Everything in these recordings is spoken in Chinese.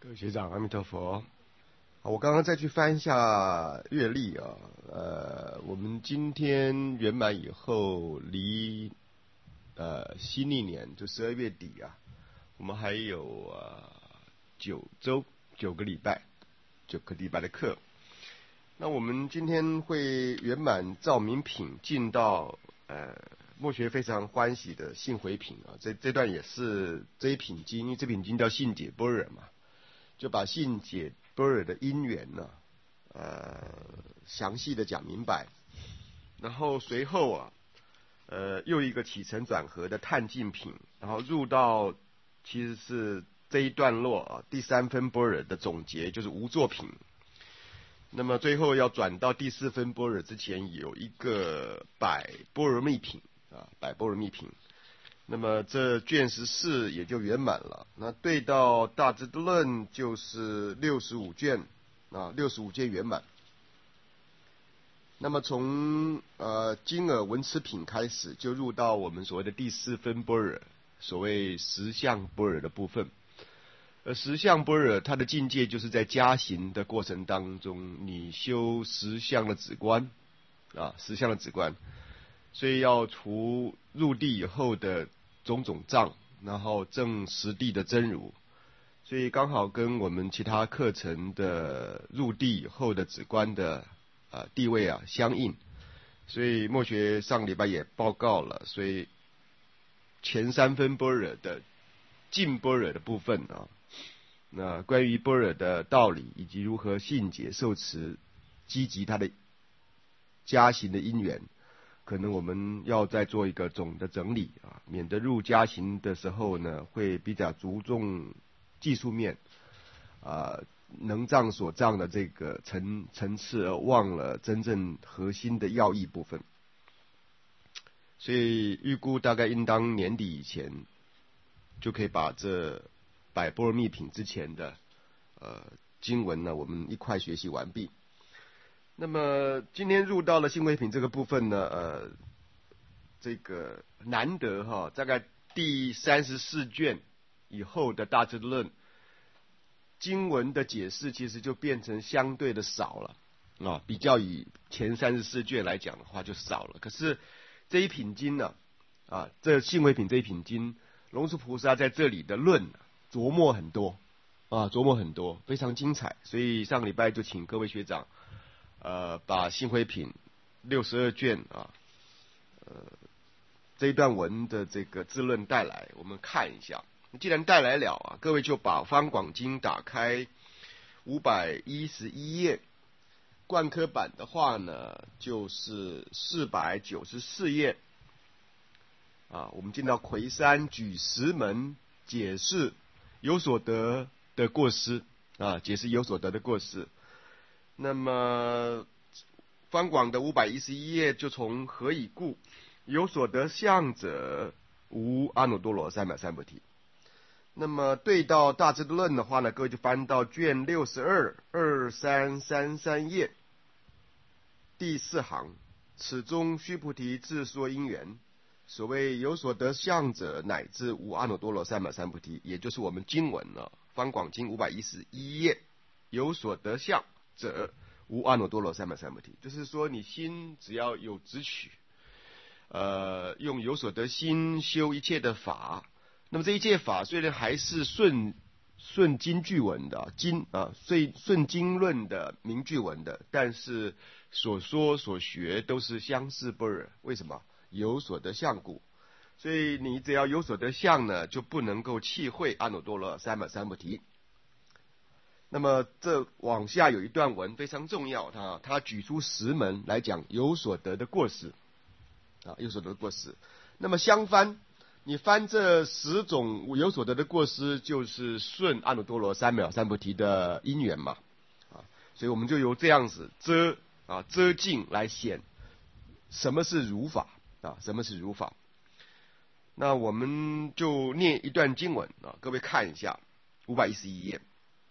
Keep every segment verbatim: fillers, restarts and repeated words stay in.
各位学长，阿弥陀佛。好，我刚刚再去翻一下月历啊，呃，我们今天圆满以后，离呃新历年就十二月底啊，我们还有呃九周九个礼拜，九个礼拜的课。那我们今天会圆满照明品进到呃墨学非常欢喜的信回品啊，这这段也是这一品经，因为这品经叫信解般若嘛。就把信解般若的因缘呢，呃，详细的讲明白，然后随后啊，呃，又一个起承转合的探尽品，然后入到其实是这一段落啊第三分般若的总结，就是无作品。那么最后要转到第四分般若之前，有一个百般若密品啊，百般若密品。那么这卷十四也就圆满了。那对到大智度论就是六十五卷啊，六十五卷圆满。那么从呃金耳闻持品开始，就入到我们所谓的第四分般若，所谓实相般若的部分。而实相般若它的境界就是在加行的过程当中，你修实相的止观啊，实相的止观，所以要除入地以后的种种障，然后证实地的真如，所以刚好跟我们其他课程的入地以后的止观的呃地位啊相应，所以墨学上礼拜也报告了，所以前三分般若的尽般若的部分啊，那关于般若的道理以及如何信解受持，积极它的加行的因缘。可能我们要再做一个总的整理啊，免得入加行的时候呢，会比较注重技术面啊，能障所障的这个层层次，而忘了真正核心的要义部分。所以预估大概应当年底以前，就可以把这百般若密品之前的呃经文呢，我们一块学习完毕。那么今天入到了信回品这个部分呢，呃，这个难得哈，大概第三十四卷以后的大智度论经文的解释，其实就变成相对的少了啊，比较以前三十四卷来讲的话就少了。可是这一品经呢，啊，这信回品这一品经，龙树菩萨在这里的论琢磨很多啊，琢磨很多，非常精彩。所以上个礼拜就请各位学长。呃，把信回品六十二卷啊，呃，这一段文的这个自论带来，我们看一下。既然带来了啊，各位就把方广经打开五百一十一页，贯科版的话呢，就是四百九十四页啊。我们进到魁山举十门解释有所得的过失啊，解释有所得的过失。那么方广的五百一十一页就从何以故有所得相者无阿耨多罗三藐三菩提。那么对到大智度论的话呢，各位就翻到卷六十二二三三三页第四行，此中须菩提自说因缘，所谓有所得相者乃至无阿耨多罗三藐三菩提，也就是我们经文了，方广经五百一十一页有所得相者无阿耨多罗三藐三菩提，就是说你心只要有直取，呃，用有所得心修一切的法，那么这一切法虽然还是顺顺经句文的经啊，顺顺经论的名句文的，但是所说所学都是相似般若。为什么？有所得相故。所以你只要有所得相呢，就不能够弃会阿耨多罗三藐三菩提。那么这往下有一段文非常重要，他他举出十门来讲有所得的过失啊，有所得的过失。那么相翻，你翻这十种有所得的过失，就是顺阿耨多罗三藐三菩提的因缘嘛啊，所以我们就由这样子遮啊遮境来显什么是如法啊，什么是如法。那我们就念一段经文啊，各位看一下五百一十一页。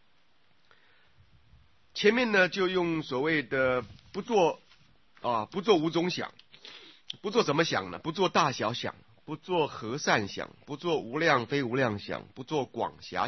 前面呢就用所谓的不做啊不做五种想，不做怎么想呢？不做大小想，不做和善想，不做无量非无量想，不做广狭想，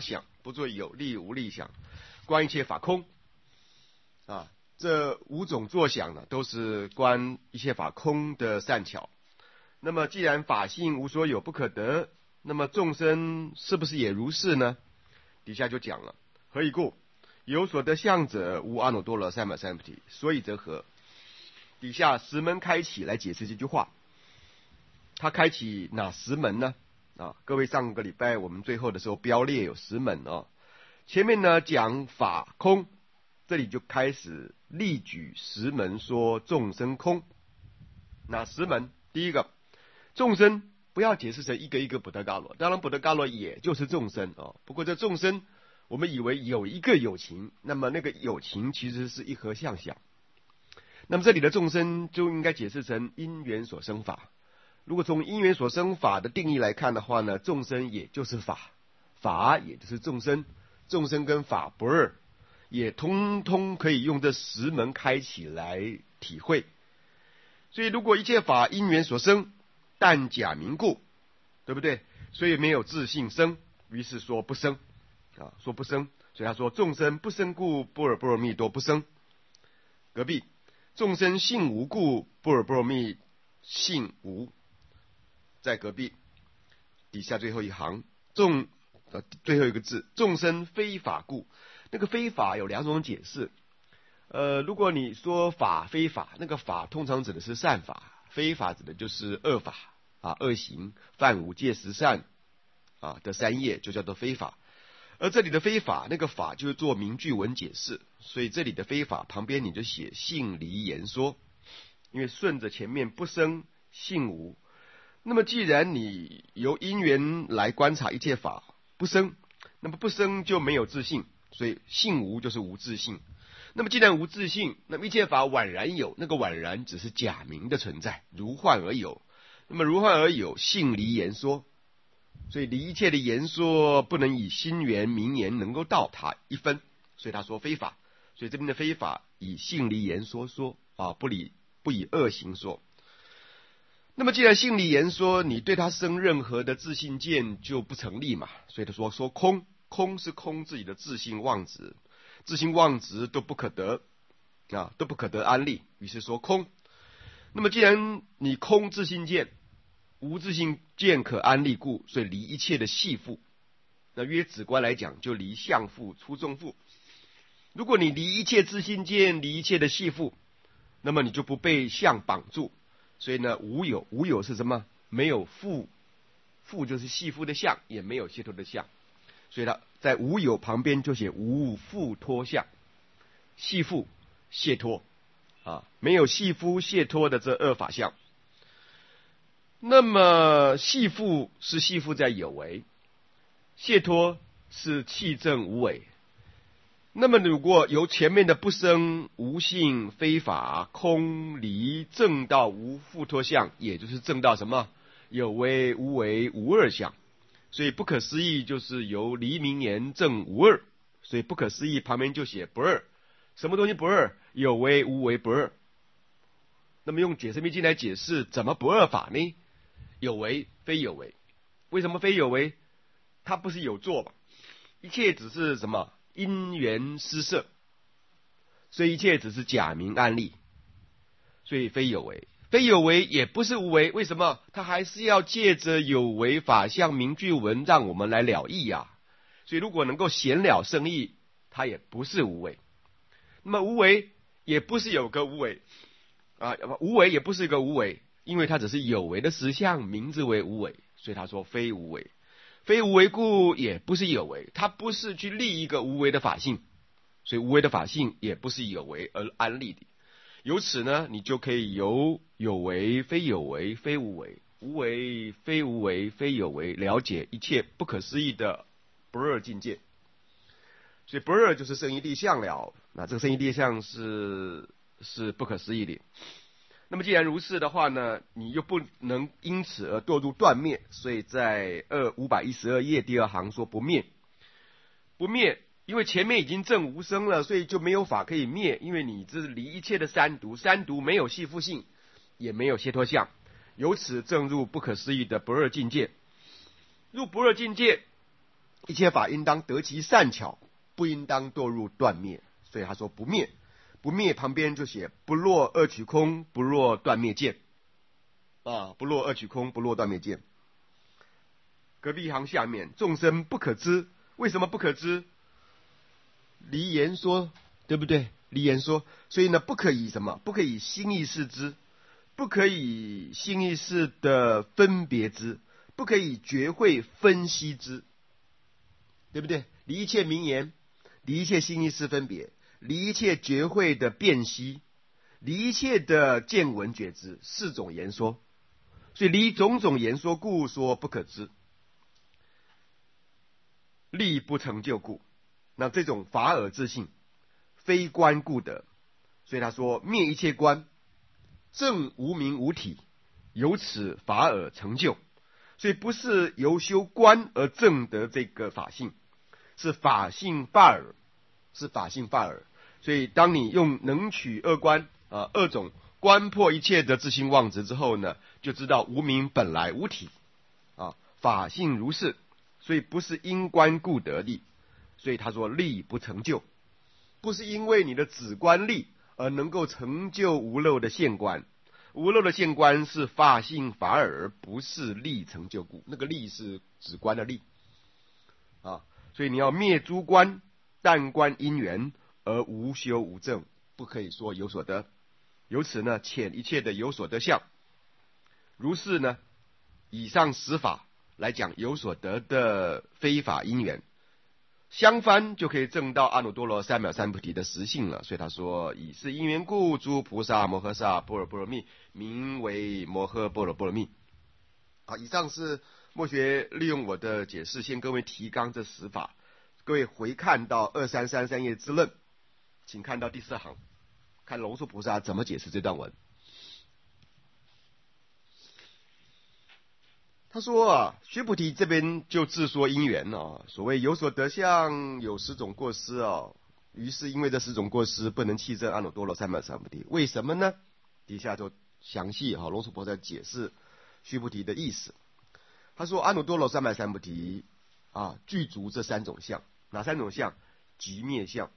不做有力无力想，观一切法空。啊，这五种作想呢，都是观一切法空的善巧。那么既然法性无所有不可得，那么众生是不是也如是呢？底下就讲了，何以故？有所得相者，无阿耨多罗三藐三菩提。所以则何？底下十门开启来解释这句话。他开启哪十门呢？啊，各位上个礼拜我们最后的时候标列有十门哦。前面呢讲法空，这里就开始例举十门说众生空。哪十门？第一个，众生不要解释成一个一个补特伽罗，当然补特伽罗也就是众生哦。不过这众生我们以为有一个有情，那么那个有情其实是一合相想。那么这里的众生就应该解释成因缘所生法。如果从因缘所生法的定义来看的话呢，众生也就是法，法也就是众生，众生跟法不二，也通通可以用这十门开启来体会。所以如果一切法因缘所生，但假名故，对不对？所以没有自性生，于是说不生啊，说不生。所以他说众生不生故，般若波罗蜜多不生。隔壁，众生性无故，般若波罗蜜性无。在隔壁底下最后一行，众呃最后一个字，众生非法故。那个非法有两种解释。呃，如果你说法非法，那个法通常指的是善法，非法指的就是恶法啊，恶行犯五戒十善啊的三业就叫做非法。而这里的非法，那个法就是做名句文解释，所以这里的非法旁边你就写性离言说，因为顺着前面不生性无。那么既然你由因缘来观察一切法不生，那么不生就没有自性，所以性无就是无自性。那么既然无自性，那么一切法宛然有，那个宛然只是假名的存在，如幻而有。那么如幻而有，性离言说，所以离一切的言说不能以心缘名言能够到它一分，所以他说非法。所以这边的非法以性离言说说啊，不以不以恶行说。那么既然性离言说，你对他生任何的自性见就不成立嘛，所以他说说空，空是空自己的自性妄执，自性妄执都不可得啊，都不可得安立，于是说空。那么既然你空自性见，无自性见可安立故，所以离一切的系缚。那约止观来讲，就离相缚、出众缚。如果你离一切自性见，离一切的系缚，那么你就不被相绑住。所以呢，无有，无有是什么？没有缚，缚就是系缚的相，也没有解脱的相。所以他在无有旁边就写无缚脱相，系缚、解脱啊，没有系缚、解脱的这二法相。那么系缚是系缚在有为，解脱是契证无为。那么如果由前面的不生、无性、非法、空、离证到无缚脱相，也就是证到什么？有为、无为、无二相。所以不可思议就是由离名言证无二，所以不可思议旁边就写不二。什么东西不二？有为、无为不二。那么用解释密经来解释怎么不二法呢？有为非有为，为什么非有为？它不是有作嘛？一切只是什么？因缘施设，所以一切只是假名安立，所以非有为。非有为也不是无为，为什么？它还是要借着有为法相名句文让我们来了义啊。所以如果能够显了圣义，它也不是无为。那么无为也不是有个无为啊，无为也不是一个无为，因为它只是有为的实相，名字为无为，所以他说非无为。非无为故也不是有为，它不是去立一个无为的法性，所以无为的法性也不是有为而安立的。由此呢，你就可以由有为非有为非无为，无为非无为非有为，了解一切不可思议的不二境界。所以不二就是圣义立相了，那这个圣义立相是是不可思议的。那么既然如是的话呢，你又不能因此而堕入断灭，所以在二五百一十二页第二行说不灭。不灭，因为前面已经证无生了，所以就没有法可以灭，因为你这是离一切的三毒，三毒没有系缚性，也没有解脱相，由此证入不可思议的不二境界。入不二境界， 一切法应当得其善巧，不应当堕入断灭。所以他说不灭，不灭旁边就写不落二取空，不落断灭见啊，不落二取空，不落断灭见。隔壁行下面，众生不可知，为什么不可知？离言说，对不对？离言说，所以呢，不可以什么？不可以心意识知，不可以心意识的分别知，不可以觉会分析之，对不对？离一切名言，离一切心意识分别，离一切觉会的辨析，离一切的见闻觉知，四种言说。所以离种种言说故说不可知，力不成就故。那这种法尔自性，非观故得。所以他说灭一切观，正无明无体，由此法尔成就。所以不是由修观而证得这个法性，是法性法尔，是法性法尔。所以当你用能取二观啊，二种观破一切的自性妄执之后呢，就知道无明本来无体啊，法性如是。所以不是因观故得力，所以他说力不成就，不是因为你的止观力而能够成就无漏的现观。无漏的现观是法性法尔，不是力成就故。那个力是止观的力啊，所以你要灭诸观，但观因缘而无修无证，不可以说有所得。由此呢，遣一切的有所得相。如是呢，以上十法来讲有所得的非法因缘，相反就可以证到阿耨多罗三藐三菩提的实性了。所以他说，以是因缘故，诸菩萨摩诃萨般若波罗蜜名为摩诃般若波罗蜜。好，以上是默学利用我的解释，先各位提纲这十法。各位回看到二三三三页之论，请看到第四行，看龙树菩萨怎么解释这段文。他说啊，须菩提这边就自说因缘啊，所谓有所得相，有十种过失啊。于是因为这十种过失不能契证阿耨多罗三藐三菩提，为什么呢？底下就详细哈，龙树菩萨解释须菩提的意思。他说阿耨多罗三藐三菩提啊，具足这三种相，哪三种相？即灭相。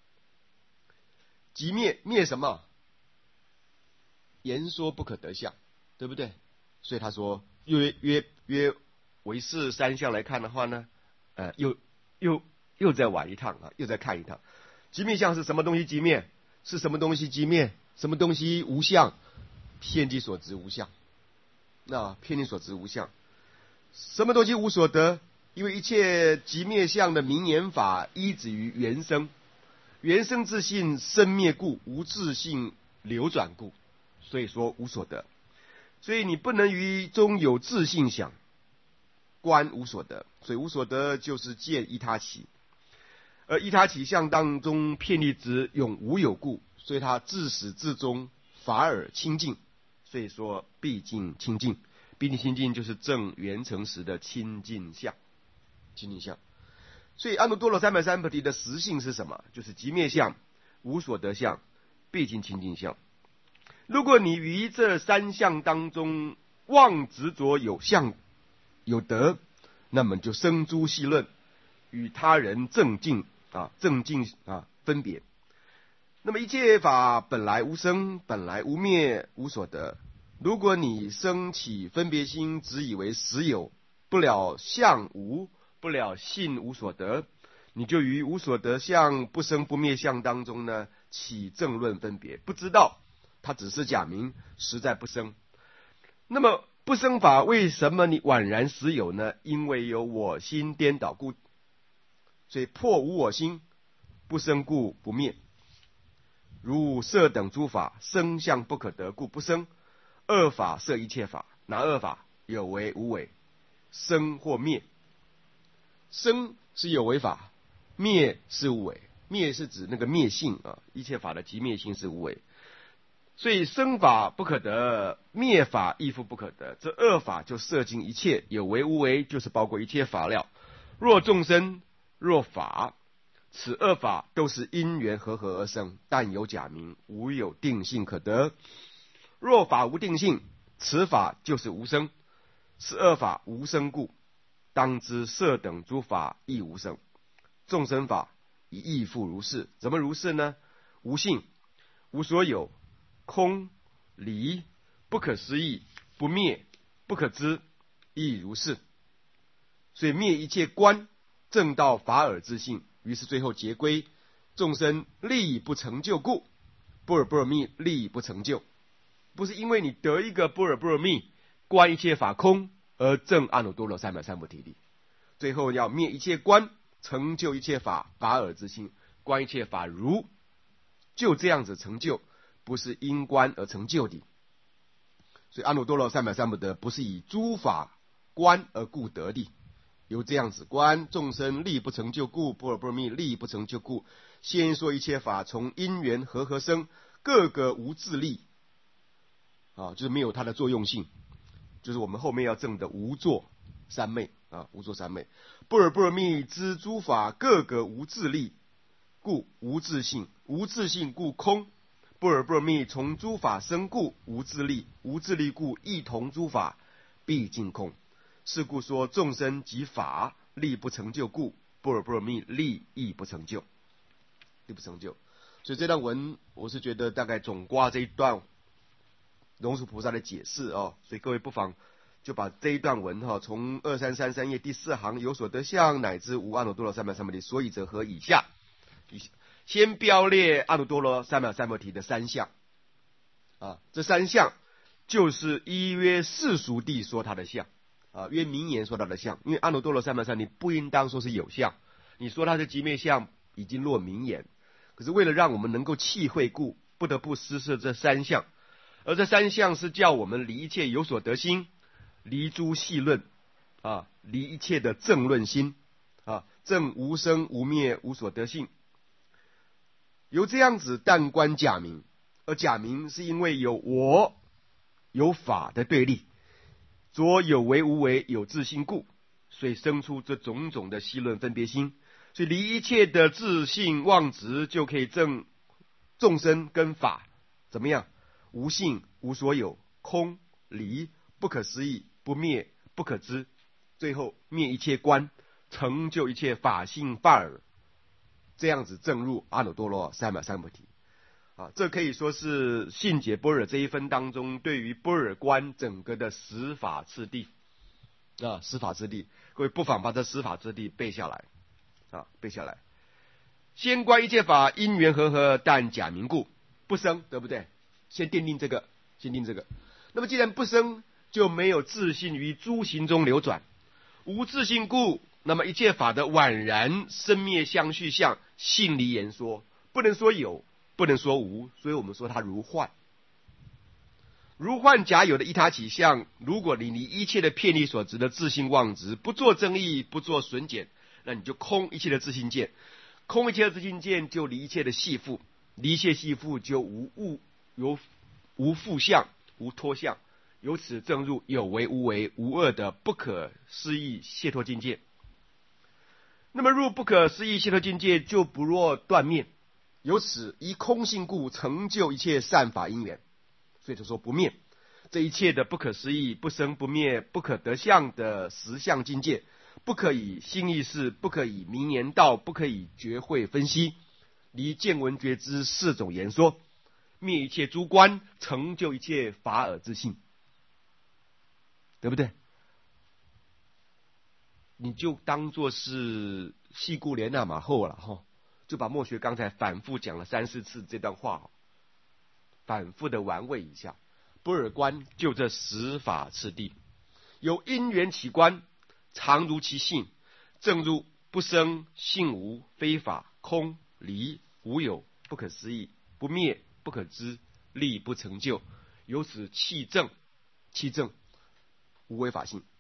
即灭灭什么？言说不可得相，对不对？所以他说约约约唯是三相来看的话呢，呃，又又又再玩一趟啊，又再看一趟。即灭相是什么东西即灭？是什么东西即灭？什么东西无相？遍计所执无相。那遍计所执无相，什么东西无所得？因为一切即灭相的名言法依止于原生，原生自性生灭故，无自性流转故，所以说无所得。所以你不能于中有自性想，观无所得。所以无所得就是见依他起，而依他起相当中遍计执永无有故，所以它自始至终法尔清净。所以说毕竟清净，毕竟清净就是证圆成实的清净相，清净相。所以阿耨多罗三藐三菩提的实性是什么？就是即灭相、无所得相、毕竟清净相。如果你于这三相当中妄执着有相有得，那么就生诸戏论，与他人正境啊正境啊分别。那么一切法本来无生，本来无灭，无所得。如果你生起分别心，只以为实有，不了相无，不了性无所得，你就于无所得相不生不灭相当中呢起正论分别，不知道它只是假名，实在不生。那么不生法为什么你宛然实有呢？因为有我心颠倒故。所以破无我心，不生故不灭。如色等诸法生相不可得故不生，二法摄一切法。哪二法？有为无为，生或灭。生是有为法，灭是无为。灭是指那个灭性啊，一切法的即灭性是无为。所以生法不可得，灭法亦复不可得。这二法就摄尽一切，有为无为就是包括一切法了。若众生，若法，此二法都是因缘和合而生，但有假名，无有定性可得。若法无定性，此法就是无生，是二法无生故。 当知色等诸法亦无生，众生法亦复如是。怎么如是呢？无性，无所有，空离，不可思议，不灭，不可知，亦如是。所以灭一切观，正道法尔之性。于是最后结归，众生力不成就故，般若波罗蜜力不成就。不是因为你得一个般若波罗蜜，观一切法空，而证阿耨多罗三藐三菩提力。最后要灭一切观，成就一切法，法尔之性，观一切法如，就这样子成就，不是因观而成就的。所以阿耨多罗三藐三菩提不是以诸法观而故得的，由这样子观，众生力不成就故，般若波罗蜜力不成就故。先说一切法从因缘和合生，各个无自力，啊，就是没有它的作用性，就是我们后面要证的无作三昧啊，无作三昧。般若波罗蜜知诸法各个无自力，故无自性，无自性故空。般若波罗蜜从诸法生故无自力，无自力故亦同诸法，毕竟空。是故说众生及法力不成就故，般若波罗蜜力亦不成就，力不成就。所以这段文我是觉得大概总括这一段龙树菩萨的解释哦，所以各位不妨就把这一段文哈、哦，从二三三三页第四行有所得相，乃至无阿耨多罗三藐三菩提，所以者何以下，先标列阿耨多罗三藐三菩提的三项啊，这三项就是依约世俗谛说它的相啊，约名言说它的相，因为阿耨多罗三藐三菩提不应当说是有相，你说它是极灭相已经落名言，可是为了让我们能够契会故，不得不施设这三项，而这三项是叫我们离一切有所得心，离诸细论啊，离一切的正论心啊，正无生无灭无所得性。由这样子但观假名，而假名是因为有我有法的对立，着有为无为有自性故，所以生出这种种的细论分别心。所以离一切的自性妄执，就可以证众生跟法怎么样？无性无所有，空离，不可思议，不灭，不可知。最后灭一切观，成就一切法性法尔，这样子证入阿耨多罗三藐三菩提啊，这可以说是信解般若这一分当中对于般若观整个的十法次第啊，十法次第，各位不妨把这十法次第背下来啊，背下来。先观一切法因缘和合，但假名故不生，对不对？先奠定这个，先定这个。那么既然不生，就没有自性于诸行中流转，无自性故，那么一切法的宛然生灭相续相，性离言说，不能说有，不能说无，所以我们说它如幻。如幻假有的依他起相，如果你离一切的遍历所执的自性妄执，不做增益，不做损减，那你就空一切的自性见，空一切的自性见就离一切的系缚，离一切系缚就无物，有无复相，无脱相，由此证入有为无为无二的不可思议解脱境界。那么入不可思议解脱境界，就不若断灭，由此依空性故成就一切善法因缘，所以就说不灭。这一切的不可思议、不生不灭、不可得相的实相境界，不可以心意识，不可以名言道，不可以觉会分析，离见闻觉知四种言说，灭一切诸观，成就一切法尔之性，对不对？你就当作是细故莲那马后了哈，就把墨学刚才反复讲了三四次这段话，反复的玩味一下。般若观就这十法次第，有因缘起观，常如其性，正如不生性无非法空离无有不可思议不灭不可知力不成就，由此气正气正无为法性。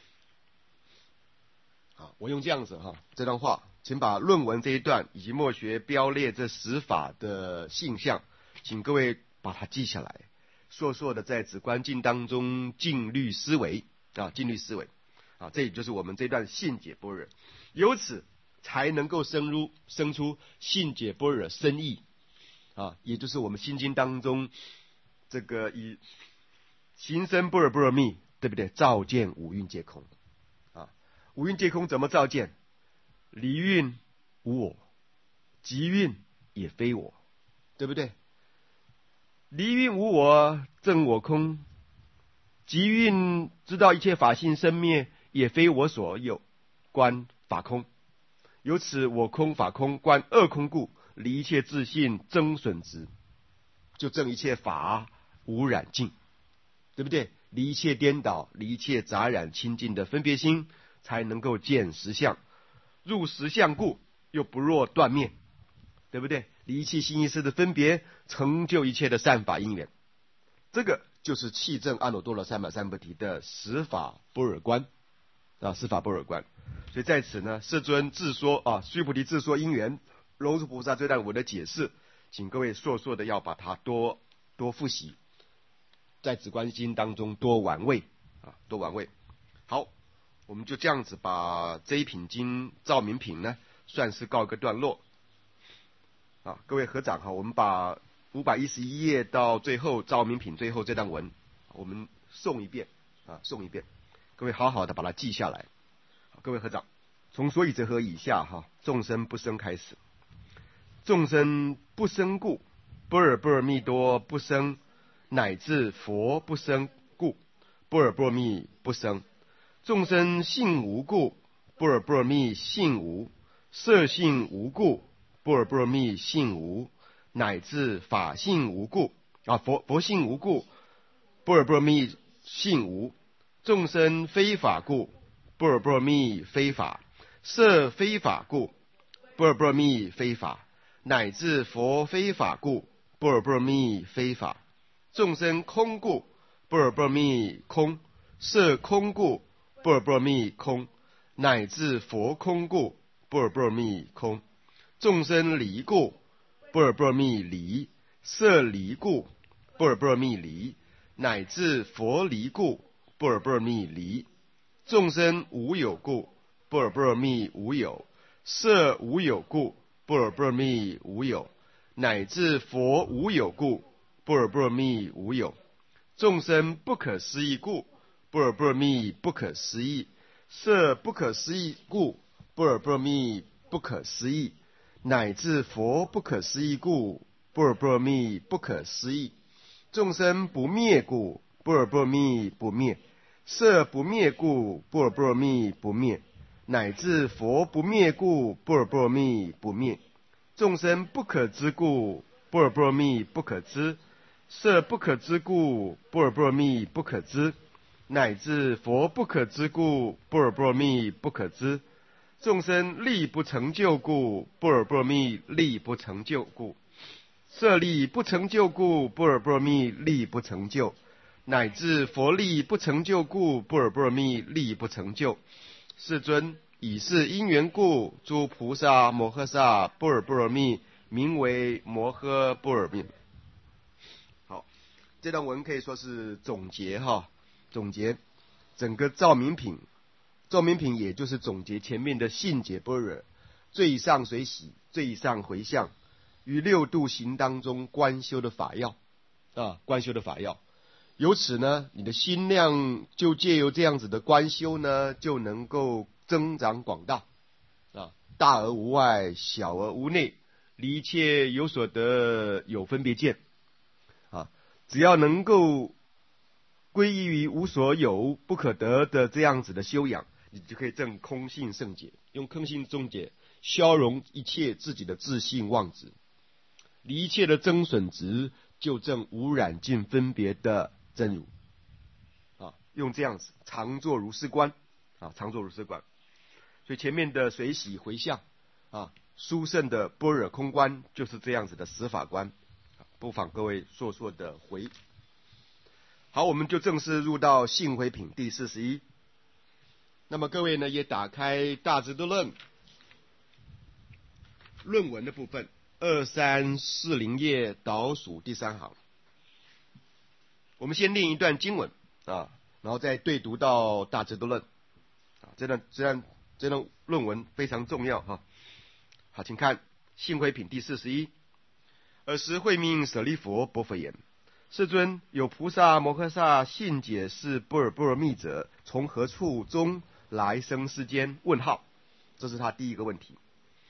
好，我用这样子哈，这段话，请把论文这一段以及墨学标列这十法的性相，请各位把它记下来，硕硕的在止观境当中静虑思维啊，静虑思维啊，这也就是我们这段信解般若，由此才能够生入生出信解般若深义啊，也就是我们心经当中这个以行深般若波罗蜜，对不对？照见五蕴皆空啊， 五蕴皆空怎么照见？离蕴无我，即蕴也非我，对不对？离蕴无我，证我空；即蕴知道一切法性生灭，也非我所有，观法空。由此我空法空观二空故，离一切自性增损执，就证一切法无染净，对不对？离一切颠倒，离一切杂染清净的分别心，才能够见实相。入实相故，又不若断灭，对不对？离一切心意识的分别，成就一切的善法因缘。这个就是契证阿耨多罗三藐三菩提的十法般若观啊，十法般若观。所以在此呢，世尊自说啊，须菩提自说因缘，龙树菩萨这段我的解释，请各位硕硕的要把它多多复习，在止观心当中多玩味啊，多玩味。好，我们就这样子把这一品经照明品呢，算是告一个段落啊。各位合掌哈，我们把五百一十一页到最后照明品最后这段文，我们诵一遍啊，诵一遍。各位好好的把它记下来。各位合掌，从所以者何以下哈，众生不生开始。众生不生故，般若波罗蜜多不生，乃至佛不生故，般若波罗蜜不生。众生性无故，般若波罗蜜性无；色性无故，般若波罗蜜性无；乃至法性无故啊，佛佛性无故，般若波罗蜜性无。众生非法故，般若波罗蜜非法；色非法故，般若波罗蜜非法；乃至佛非法故，般若波罗蜜非法。众生空故，般若波罗蜜空；色空故，般若波罗蜜空；乃至佛空故，般若波罗蜜空。众生离故，般若波罗蜜离；色离故，般若波罗蜜离；乃至佛离故，般若波罗蜜离。众生无有故，般若波罗蜜无有；色无有故，般若波罗蜜无有；乃至佛无有故，般若波罗蜜无有。众生不可思议故，般若波罗蜜不可思议；色不可思议故，般若波罗蜜不可思议；乃至佛不可思议故，般若波罗蜜不可思议。众生不灭故，般若波罗蜜不灭；色不灭故，般若波罗蜜不灭；乃至佛不灭故，般若波罗蜜不灭。众生不可知故，般若波罗蜜不可知；色不可知故，般若波罗蜜不可知；乃至佛不可知故，般若波罗蜜不可知。众生力不成就故，般若波罗蜜力不成就故；色力不成就故，般若波罗蜜力不成就；乃至佛力不成就故，般若波罗蜜力不成就。世尊，以是因缘故，诸菩萨摩诃萨般若波罗蜜名为摩诃般若蜜。好，这段文可以说是总结哈，总结整个照明品。照明品也就是总结前面的信解般若、最上随喜、最上回向与六度行当中观修的法要啊，观修的法要。由此呢，你的心量就借由这样子的观修呢，就能够增长广大啊，大而无外，小而无内，离一切有所得有分别见啊，只要能够归依于无所有不可得的这样子的修养，你就可以证空性圣解，用空性正解消融一切自己的自性妄执，离一切的增损执，就证无染净分别的真如啊，用这样子常作如是观啊，常作如是观。所以前面的随喜回向啊，殊胜的般若空观就是这样子的十法观，不妨各位硕硕的回。好，我们就正式入到信回品第四十一。那么各位呢，也打开大智度论论文的部分，二三四零页倒数第三行。我们先念一段经文啊，然后再对读到大智度论啊，这段这段这段论文非常重要哈。好，请看信回品第四十一。尔时慧命舍利弗，薄佛言：世尊，有菩萨摩诃萨信解是般若波罗蜜者，从何处中来生世间？问号，这是他第一个问题。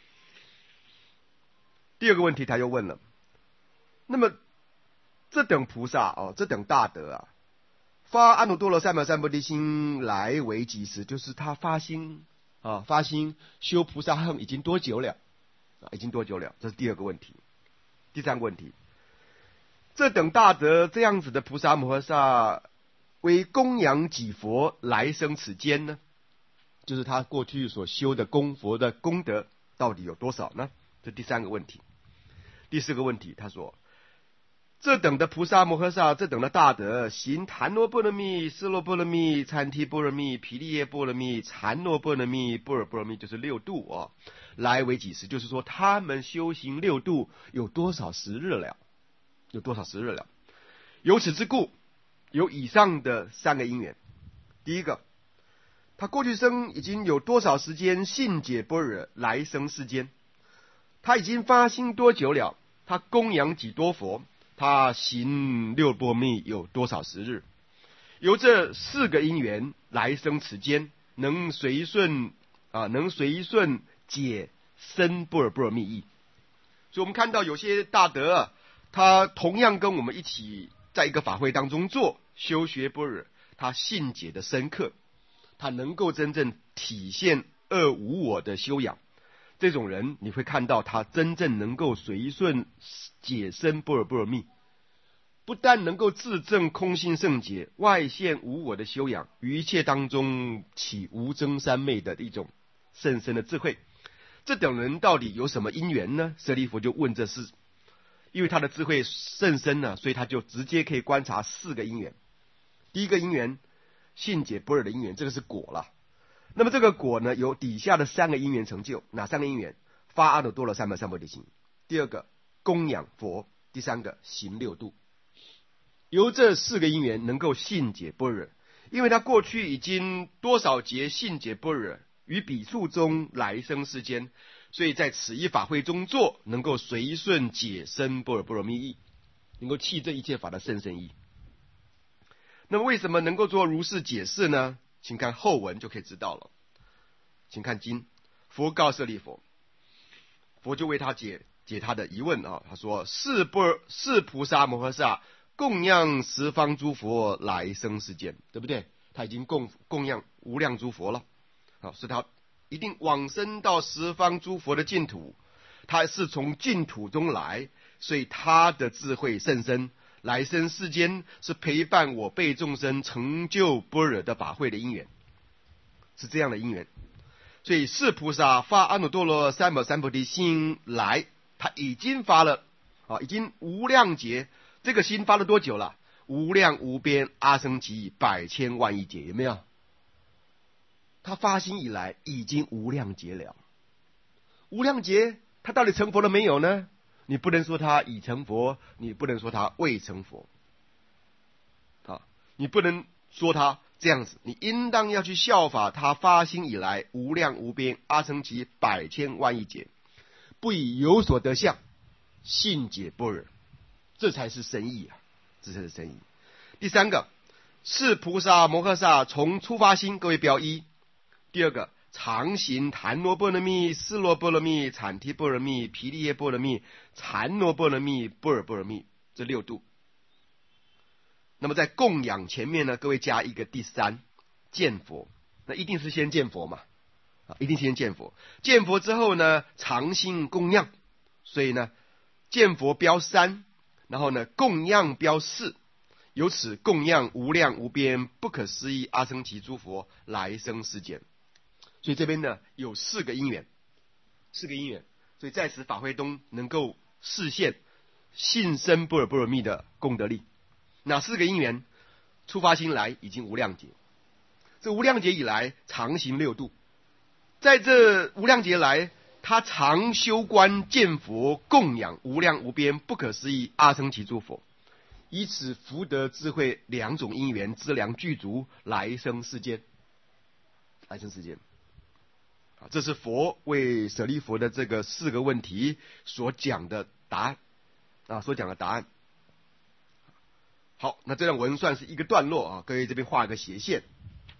第二个问题他又问了，那么这等菩萨哦，这等大德啊，发阿耨多罗三藐三菩提心来为几时？就是他发心啊，发心修菩萨行已经多久了？啊，已经多久了？这是第二个问题。第三个问题，这等大德这样子的菩萨摩诃萨，为供养几佛来生此间呢？就是他过去所修的供佛的功德到底有多少呢？这第三个问题。第四个问题，他说，这等的菩萨摩诃萨，这等的大德，行檀罗波罗蜜、尸罗波罗蜜、参提波罗蜜、毗利耶波罗蜜、禅罗波罗蜜、般若波罗蜜，就是六度啊、哦，来为几时？就是说他们修行六度有多少时日了？有多少时日了？由此之故，有以上的三个因缘。第一个，他过去生已经有多少时间信解般若来生世间？他已经发心多久了？他供养几多佛？他行六波蜜有多少时日？由这四个因缘来生此间，能随顺啊，能随顺解深般若波罗蜜意。所以我们看到有些大德啊，他同样跟我们一起在一个法会当中做修学般若，他信解的深刻，他能够真正体现二无我的修养。这种人你会看到他真正能够随顺解深般若波罗蜜，不但能够自证空性圣解，外现无我的修养，于一切当中起无争三昧的一种甚深的智慧。这等人到底有什么因缘呢？舍利弗就问这事，因为他的智慧甚深呢，所以他就直接可以观察四个因缘。第一个因缘，信解般若的因缘，这个是果了。那么这个果呢，有底下的三个因缘成就。哪三个因缘？发阿耨多罗三藐三菩提心，第二个供养佛，第三个行六度。由这四个因缘能够信解般若，因为他过去已经多少劫信解般若，于彼处中来生世间，所以在此一法会中做，能够随顺解深般若波罗蜜意，能够契这一切法的甚深义。那么为什么能够做如是解释呢？请看后文就可以知道了。请看经，佛告舍利弗，佛就为他解解他的疑问啊。他说：是不是菩萨摩诃萨供养十方诸佛来生世间，对不对？他已经供供养无量诸佛了，好，是他一定往生到十方诸佛的净土，他是从净土中来，所以他的智慧甚深。来生世间是陪伴我辈众生成就般若的法会的因缘，是这样的因缘。所以是菩萨发阿耨多罗三藐三菩提心来，他已经发了啊，已经无量劫。这个心发了多久了？无量无边阿僧祇百千万亿劫，有没有？他发心以来已经无量劫了。无量劫他到底成佛了没有呢？你不能说他已成佛，你不能说他未成佛，啊，你不能说他这样子，你应当要去效法他发心以来无量无边阿僧祇百千万亿劫，不以有所得相，信解般若，这才是深意啊，这才是深意。第三个，是菩萨摩诃萨从初发心，各位标一。第二个，常行檀罗波罗蜜、尸罗波罗蜜、产提波罗蜜、毗利耶波罗蜜、禅罗波罗蜜、般若波罗蜜，这六度。那么在供养前面呢，各位加一个第三，见佛，那一定是先见佛嘛，啊，一定先见佛。见佛之后呢，常心供养，所以呢，见佛标三，然后呢，供养标四，由此供养无量无边不可思议阿僧祇诸佛来生世间。所以这边呢有四个因缘，四个因缘，所以在此法会中能够示现信深般若波罗蜜的功德力。哪四个因缘？初发心来已经无量劫，这无量劫以来常行六度，在这无量劫来，他常修观见佛，供养无量无边不可思议阿僧祇诸佛，以此福德智慧两种因缘资粮具足，来生世间，来生世间。这是佛为舍利弗的这个四个问题所讲的答案啊，所讲的答案。好，那这段文算是一个段落啊，各位这边画一个斜线。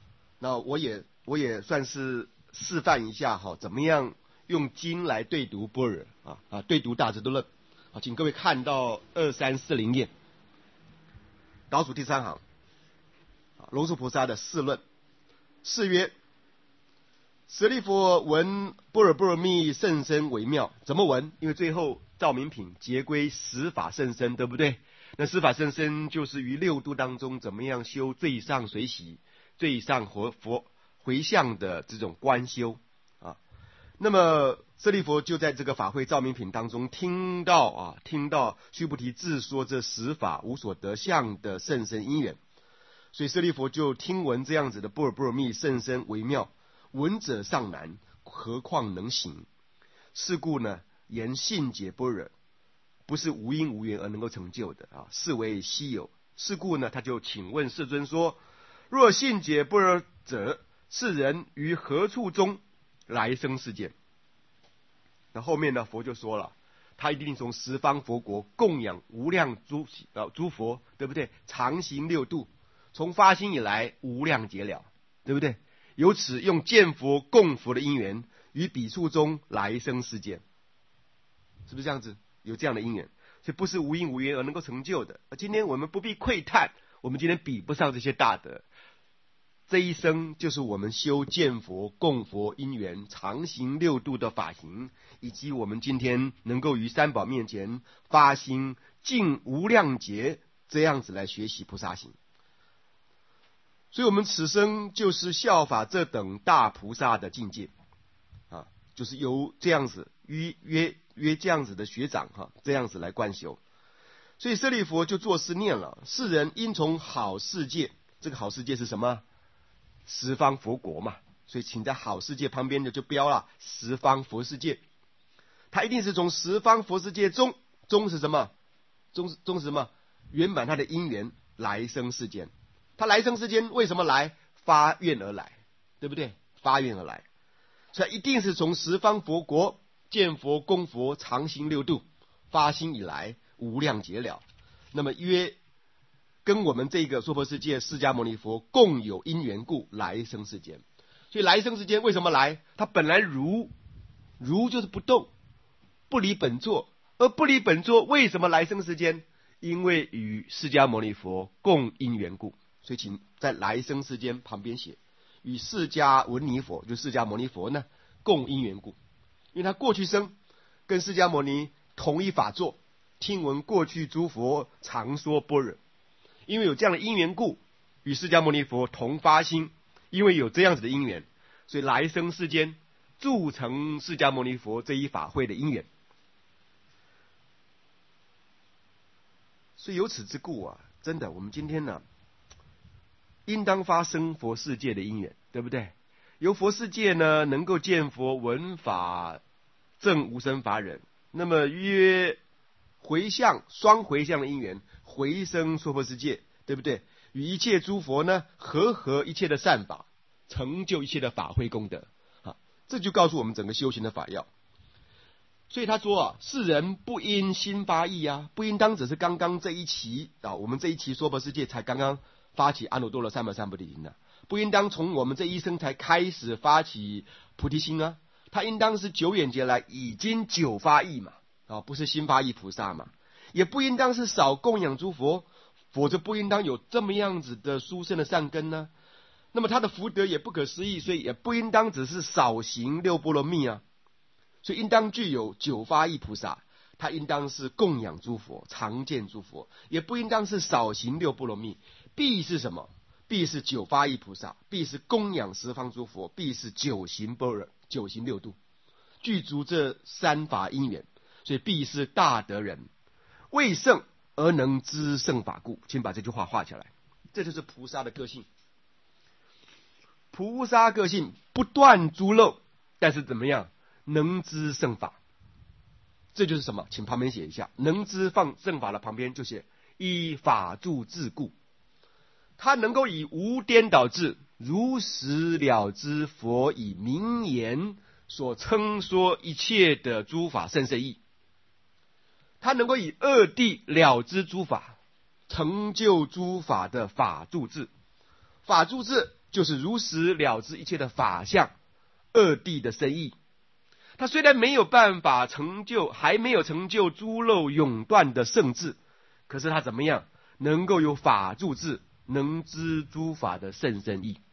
那我也我也算是示范一下哈，怎么样用经来对读般若啊啊，对读大智度论。好，请各位看到二三四零页，倒数第三行，龙树菩萨的释论。释曰：舍利弗，闻般若波罗蜜甚深微妙。怎么闻？因为最后照明品结归十法甚深，对不对？那十法甚深就是于六度当中怎么样修最上随喜、最上佛佛回向的这种观修啊。那么舍利弗就在这个法会照明品当中听到啊，听到须菩提自说这十法无所得相的甚深因缘，所以舍利弗就听闻这样子的般若波罗蜜甚深微妙，闻者尚难，何况能行？是故呢，言信解般若不是无因无缘而能够成就的啊，是为稀有。是故呢，他就请问世尊说：若信解般若者，是人于何处中来生世间？那后面呢，佛就说了，他一定从十方佛国供养无量诸啊诸佛，对不对？常行六度，从发心以来无量劫了，对不对？由此用见佛供佛的因缘，于彼处中来生世间，是不是这样子？有这样的因缘，所以不是无因无缘而能够成就的。而今天我们不必窥探，我们今天比不上这些大德。这一生就是我们修见佛、供佛因缘、常行六度的法行，以及我们今天能够于三宝面前发心尽无量劫，这样子来学习菩萨行。所以我们此生就是效法这等大菩萨的境界啊，就是由这样子约约约这样子的学长哈、啊，这样子来观修。所以舍利弗就作是念了：世人应从好世界，这个好世界是什么？十方佛国嘛，所以请在好世界旁边的就标了十方佛世界。他一定是从十方佛世界中，中是什么？中中是什么？圆满他的因缘来生世间。他来生世间为什么来？发愿而来，对不对？发愿而来，所以一定是从十方佛国见佛供佛常行六度发心以来无量劫了。那么约跟我们这个娑婆世界释迦牟尼佛共有因缘故来生世间。所以来生世间为什么来？他本来如如就是不动，不离本座，而不离本座为什么来生世间？因为与释迦牟尼佛共因缘故。所以请在来生世间旁边写与释迦牟尼佛，就释迦牟尼佛呢共因缘故。因为他过去生跟释迦牟尼同一法座，听闻过去诸佛常说般若，因为有这样的因缘故，与释迦牟尼佛同发心，因为有这样子的因缘，所以来生世间铸成释迦牟尼佛这一法会的因缘。所以由此之故啊，真的我们今天呢应当发生佛世界的因缘，对不对？由佛世界呢能够见佛闻法证无生法忍，那么约回向双回向的因缘，回生娑婆世界，对不对？与一切诸佛呢和合一切的善法，成就一切的法会功德啊，这就告诉我们整个修行的法要。所以他说啊，世人不应心发意啊，不应当只是刚刚这一期啊，我们这一期娑婆世界才刚刚发起阿耨多罗三藐三菩提心啊，不应当从我们这一生才开始发起菩提心啊，他应当是久远劫来已经久发意嘛，啊，不是新发意菩萨嘛，也不应当是少供养诸佛，否则不应当有这么样子的殊胜的善根呢。那么他的福德也不可思议，所以也不应当只是少行六波罗蜜啊，所以应当具有久发意菩萨，他应当是供养诸佛，常见诸佛，也不应当是少行六波罗蜜，必是什么？必是久发意菩萨，必是供养十方诸佛，必是久行般若，久行六度，具足这三法因缘，所以必是大德人，为圣而能知圣法故。请把这句话画起来，这就是菩萨的个性。菩萨个性不断诸漏，但是怎么样？能知圣法。这就是什么？请旁边写一下，能知放圣法的旁边就写依法住自故。他能够以无颠倒智，如实了知佛以明言所称说一切的诸法甚深义。他能够以二谛了知诸法，成就诸法的法住智。法住智就是如实了知一切的法相，二谛的深意。他虽然没有办法成就，还没有成就诸漏永断的圣智，可是他怎么样能够有法住智，能知诸法的甚深义。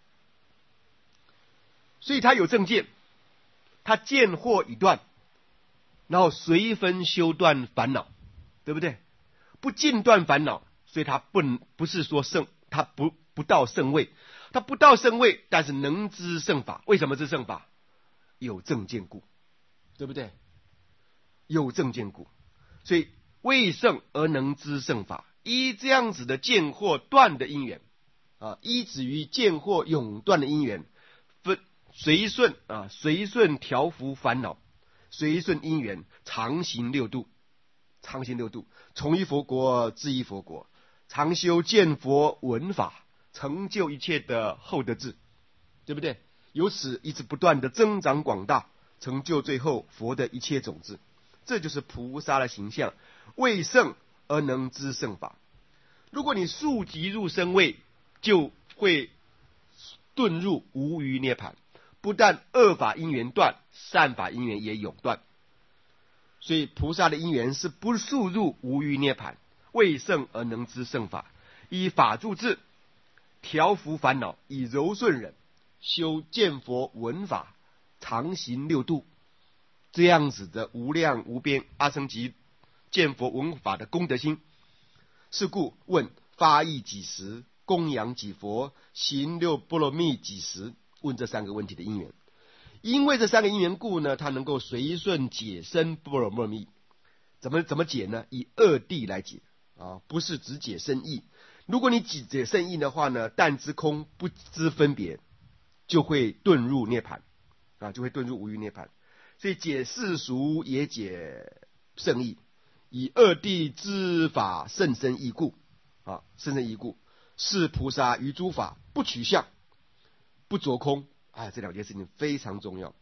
所以他有正见，他见惑已断，然后随分修断烦恼，对不对？不尽断烦恼，所以他不不是说圣，他不不到圣位，他不到圣位，但是能知圣法。为什么知圣法？有正见故，对不对？有正见故，所以为圣而能知圣法。依这样子的见惑断的因缘啊，依止于见惑永断的因缘，分随顺啊，随顺调伏烦恼，随顺因缘，常行六度，常行六度，从一佛国至一佛国，常修见佛闻法，成就一切的厚德智，对不对？由此一直不断的增长广大，成就最后佛的一切种子。这就是菩萨的形象，为圣而能知圣法。如果你速即入圣位，就会遁入无余涅盘。不但恶法因缘断，善法因缘也永断。所以菩萨的因缘是不速入无余涅盘，为圣而能知圣法，以法住智，调伏烦恼，以柔顺忍，修见佛闻法，常行六度。这样子的无量无边阿僧祇见佛闻法的功德心。是故问发意几时，供养几佛，行六波罗蜜几时？问这三个问题的因缘。因为这三个因缘故呢，他能够随顺解生波罗蜜。怎么怎么解呢？以二谛来解啊，不是只解深义。如果你只解深义的话呢，但知空不知分别，就会遁入涅盘啊，就会遁入无余涅盘。所以解世俗也解圣义，以二谛知法甚深义故啊，甚深义故，是菩萨于诸法不取相，不着空。啊，这两件事情非常重要。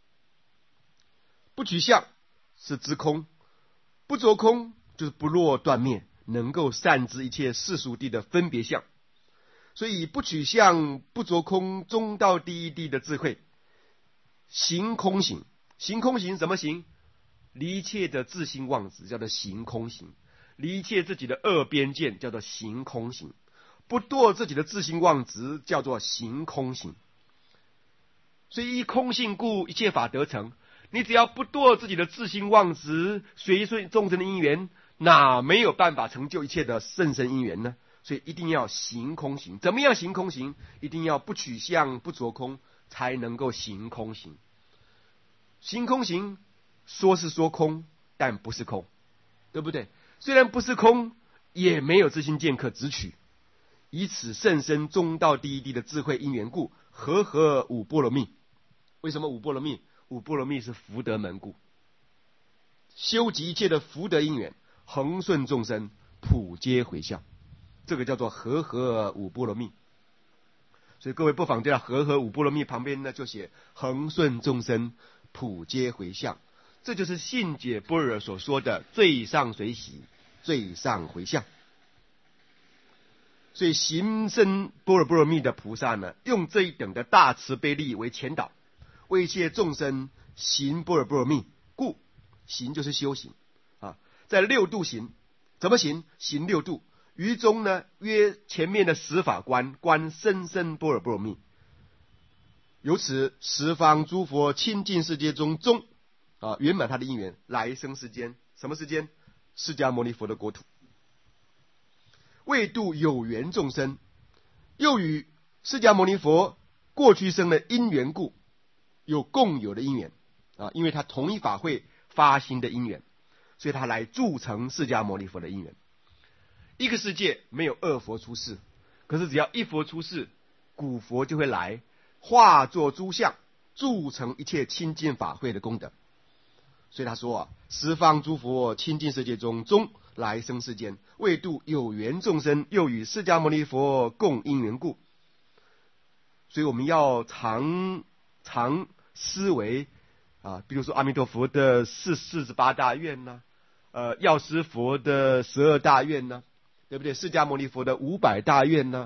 不取相是知空，不着空就是不落断灭，能够善知一切世俗谛的分别相。所以不取相不着空，中道第一谛的智慧，行空行。行空行怎么行？离一切的自心妄执，叫做行空行；离一切自己的恶边见，叫做行空行；不堕自己的自心妄执，叫做行空行。所以依空性故，一切法得成。你只要不堕自己的自心妄执，随顺众生的因缘，哪没有办法成就一切的甚深因缘呢？所以一定要行空行。怎么样行空行？一定要不取相不着空，才能够行空行。行空行说是说空，但不是空，对不对？虽然不是空，也没有自心见客直取，以此甚深中道第一谛的智慧因缘故，和合五波罗蜜。为什么五波罗蜜？五波罗蜜是福德门故，修集一切的福德因缘，恒顺众生，普皆回向，这个叫做和合五波罗蜜。所以各位不妨在和合五波罗蜜旁边呢，就写恒顺众生，普皆回向。这就是信解般若所说的最上随喜，最上回向。所以行深般若波罗蜜的菩萨呢，用这一等的大慈悲力为前导，为一切众生行般若波罗蜜。故行就是修行啊，在六度行，怎么行？行六度。于中呢，约前面的十法观，观深深般若波罗蜜。由此十方诸佛亲近世界中中啊，圆满他的因缘，来生世间。什么世间？释迦牟尼佛的国土。为度有缘众生，又与释迦牟尼佛过去生的因缘故，有共有的因缘啊，因为他同一法会发心的因缘，所以他来铸成释迦牟尼佛的因缘。一个世界没有二佛出世，可是只要一佛出世，古佛就会来化作诸相，铸成一切亲近法会的功德。所以他说啊，十方诸佛亲近世界中中来生世间，为度有缘众生，又与释迦牟尼佛共因缘故。所以我们要常常思维啊，比如说阿弥陀佛的四四十八大愿呐、啊，呃，药师佛的十二大愿呐、啊，对不对？释迦牟尼佛的五百大愿呐、啊，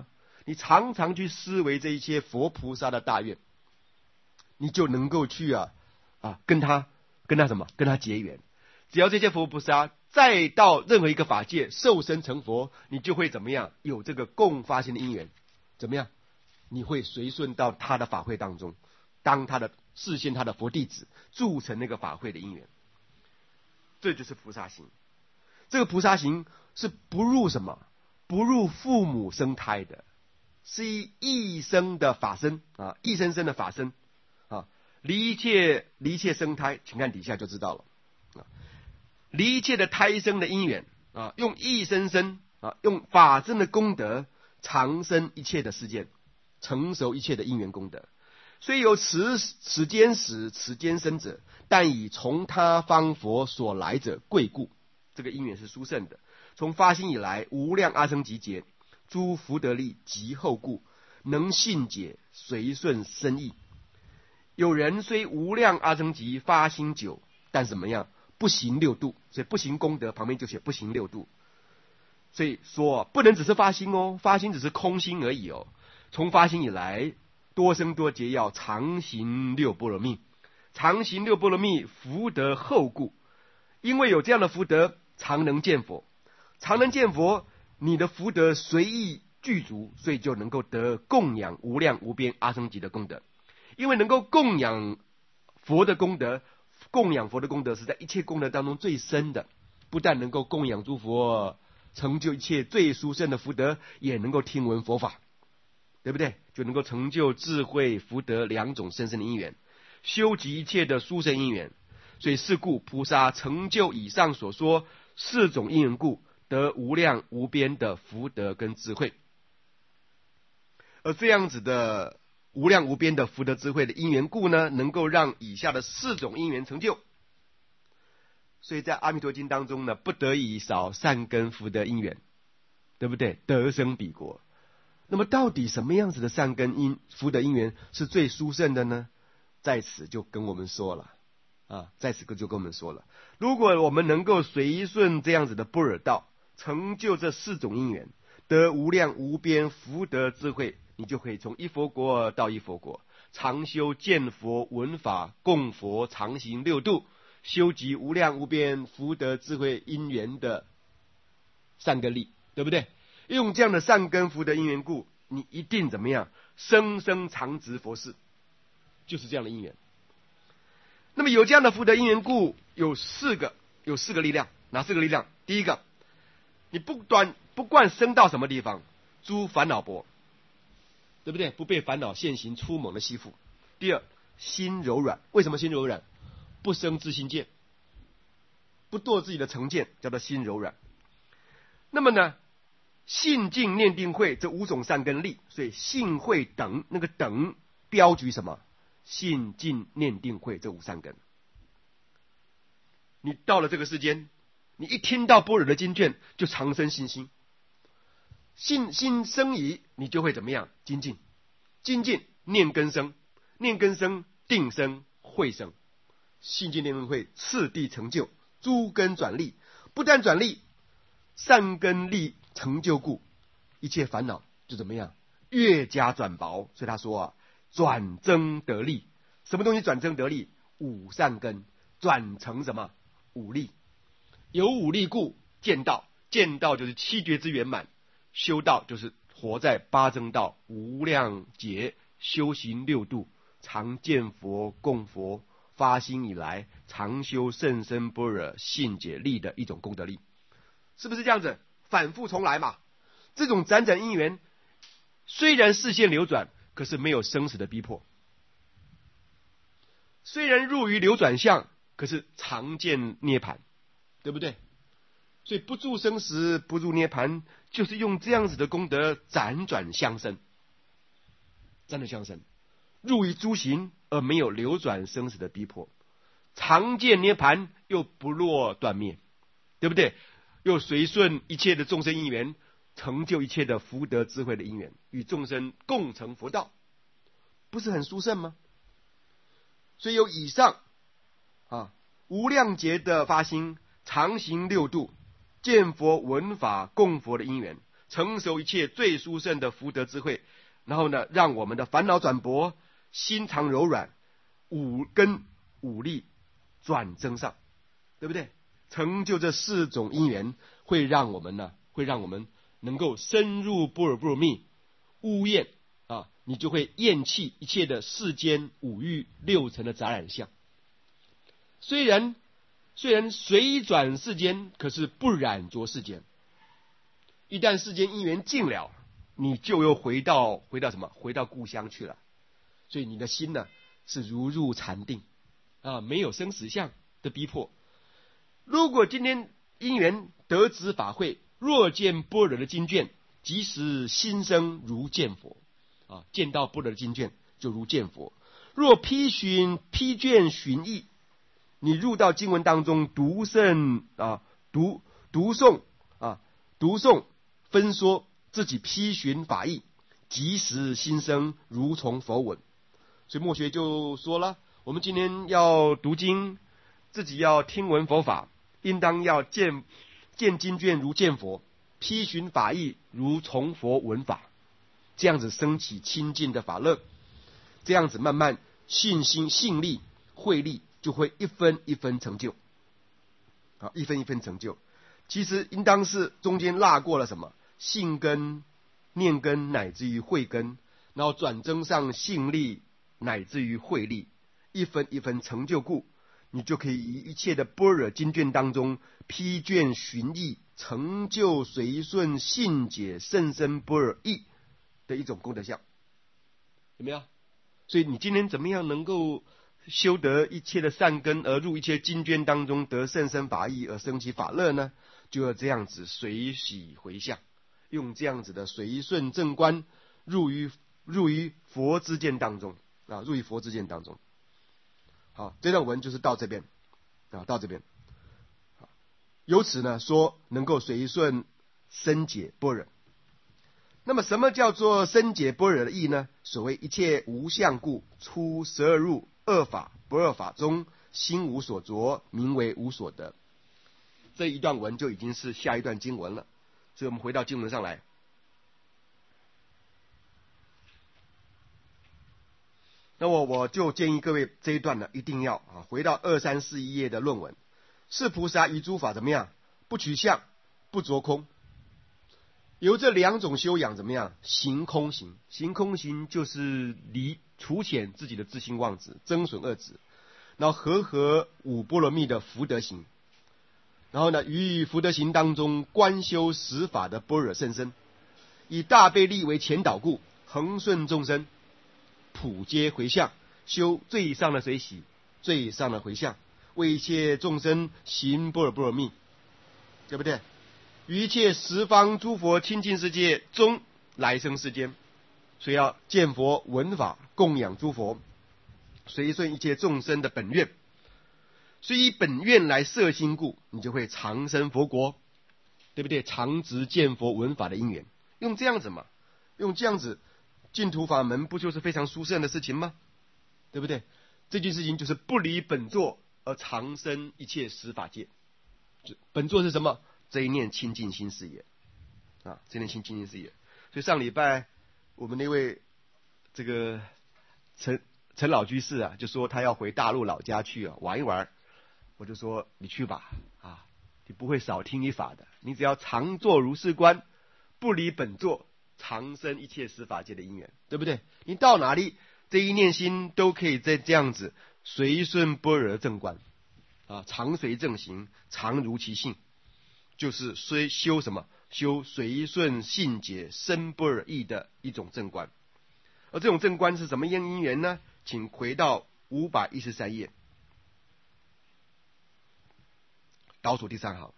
你常常去思维这一些佛菩萨的大愿，你就能够去啊啊跟他跟他什么跟他结缘。只要这些佛菩萨再到任何一个法界受身成佛，你就会怎么样？有这个共发心的因缘，怎么样？你会随顺到他的法会当中，当他的示现他的佛弟子，铸成那个法会的因缘。这就是菩萨行。这个菩萨行是不入什么？不入父母生胎的，是一一生的法身啊，一生生的法身啊，离一切离一切生胎，请看底下就知道了啊，离一切的胎生的因缘啊，用一生生啊，用法身的功德长生一切的事件，成熟一切的因缘功德。虽有此此间死此间生者，但以从他方佛所来者贵故。这个因缘是殊胜的，从发心以来，无量阿僧祇劫，诸福德力极厚故，能信解随顺深意。有人虽无量阿僧祇发心久，但怎么样？不行六度，所以不行功德旁边就写不行六度。所以说不能只是发心哦，发心只是空心而已哦。从发心以来，多生多劫要常行六波罗蜜，常行六波罗蜜，福德厚故。因为有这样的福德，常能见佛，常能见佛，你的福德随意具足，所以就能够得供养无量无边阿僧祇的功德。因为能够供养佛的功德，供养佛的功德是在一切功德当中最深的，不但能够供养诸佛，成就一切最殊胜的福德，也能够听闻佛法，对不对？就能够成就智慧福德两种深深的因缘，修集一切的殊胜因缘。所以是故菩萨成就以上所说四种因缘故，得无量无边的福德跟智慧。而这样子的无量无边的福德智慧的因缘故呢，能够让以下的四种因缘成就。所以在阿弥陀经当中呢，不得已少善根福德因缘，对不对？得生彼国。那么到底什么样子的善根因福德因缘是最殊胜的呢？在此就跟我们说了啊，在此就跟我们说了，如果我们能够随顺这样子的般若道，成就这四种因缘，得无量无边福德智慧，你就可以从一佛国到一佛国，常修见佛闻法供佛，常行六度，修集无量无边福德智慧因缘的善根力，对不对？用这样的善根福德因缘故，你一定怎么样？生生常值佛事，就是这样的因缘。那么有这样的福德因缘故，有四个有四个力量。哪四个力量？第一个，你不管不管生到什么地方，诸烦恼薄，对不对？不被烦恼现行粗猛的吸附。第二，心柔软。为什么心柔软？不生自心见，不堕自己的成见，叫做心柔软。那么呢，信净念定慧这五种善根力，所以信慧等，那个等标举什么？信净念定慧这五善根。你到了这个世间，你一听到般若的经卷，就常生信心，信心生疑，你就会怎么样？精进，精进念根生，念根生定生慧生，信净念定慧次第成就，诸根转力，不但转力，善根力成就故，一切烦恼就怎么样？越加转薄。所以他说啊，转增得力。什么东西转增得力？五善根转成什么？五力。有五力故见道，见道就是七觉之圆满，修道就是活在八正道无量劫，修行六度，常见佛供佛，发心以来常修甚深般若信解力的一种功德力。是不是这样子？反复重来嘛。这种辗转因缘虽然视线流转，可是没有生死的逼迫。虽然入于流转相，可是常见涅槃，对不对？所以不住生死，不入涅槃，就是用这样子的功德辗转相生，辗转相生，入于诸行而没有流转生死的逼迫，常见涅槃又不落断灭，对不对？又随顺一切的众生因缘，成就一切的福德智慧的因缘，与众生共成佛道，不是很殊胜吗？所以有以上啊无量劫的发心，常行六度，见佛闻法供佛的因缘， 成熟一切最殊胜的福德智慧，然后呢，让我们的烦恼转薄，心肠柔软，五根五力转增上，对不对？成就这四种因缘，会让我们呢，会让我们能够深入般若波罗蜜，污厌啊，你就会厌弃一切的世间五欲六尘的杂染相。虽然虽然随转世间，可是不染着世间。一旦世间因缘尽了，你就又回到回到什么？回到故乡去了。所以你的心呢，是如入禅定啊，没有生死相的逼迫。如果今天因缘得知法会，若见般若的经卷，即时心生如见佛啊！见到般若的经卷，就如见佛。若批寻批卷寻义，你入到经文当中读圣啊，读读诵啊，读诵分说，自己批寻法义，即时心生如从佛闻。所以墨学就说了，我们今天要读经，自己要听闻佛法，应当要见见经卷如见佛，批寻法义如从佛闻法，这样子升起清净的法乐，这样子慢慢信心信力慧力就会一分一分成就，啊，一分一分成就。其实应当是中间落过了什么信根、念根，乃至于慧根，然后转增上信力，乃至于慧力，一分一分成就故，你就可以以一切的般若经卷当中批卷寻义，成就随顺信解甚深般若义的一种功德相，有没有？所以你今天怎么样能够修得一切的善根，而入一切经卷当中得甚深法义，而生起法乐呢？就要这样子随喜回向，用这样子的随顺正观入于入于佛之见当中啊，入于佛之见当中。好，这段文就是到这边啊，到这边。由此呢，说能够随顺深解般若。那么什么叫做深解般若的义呢？所谓一切无相故，出十二入二法不二法中，心无所着，名为无所得。这一段文就已经是下一段经文了，所以我们回到经文上来。那我我就建议各位这一段呢，一定要啊回到二三四一页的论文。是菩萨于诸法怎么样？不取相，不着空。由这两种修养怎么样？行空行，行空行就是离除遣自己的自性妄执，增损恶执，然后和合五波罗蜜的福德行，然后呢，于福德行当中观修十法的般若甚深，以大悲力为前导故，恒顺众生，普皆回向，修最上的随喜，最上的回向，为一切众生行般若波罗蜜，对不对？于一切十方诸佛清净世界中来生世间，所以要见佛闻法，供养诸佛，随顺一切众生的本愿。所以以本愿来摄心故，你就会长生佛国，对不对？长值见佛闻法的因缘，用这样子嘛，用这样子净土法门，不就是非常殊胜的事情吗？对不对？这件事情就是不离本座而长生一切十法界。本座是什么？这一念清净心是也啊，这一念清净心是也。所以上礼拜我们那位这个陈陈老居士啊，就说他要回大陆老家去啊玩一玩。我就说你去吧啊，你不会少听一法的。你只要常坐如是观，不离本座，长生一切十法界的因缘，对不对？你到哪里，这一念心都可以在这样子随顺般若正观啊，常随正行，常如其性，就是虽修什么？修随顺信解深般若义的一种正观。而这种正观是什么因缘呢？请回到五百一十三页。倒数第三行，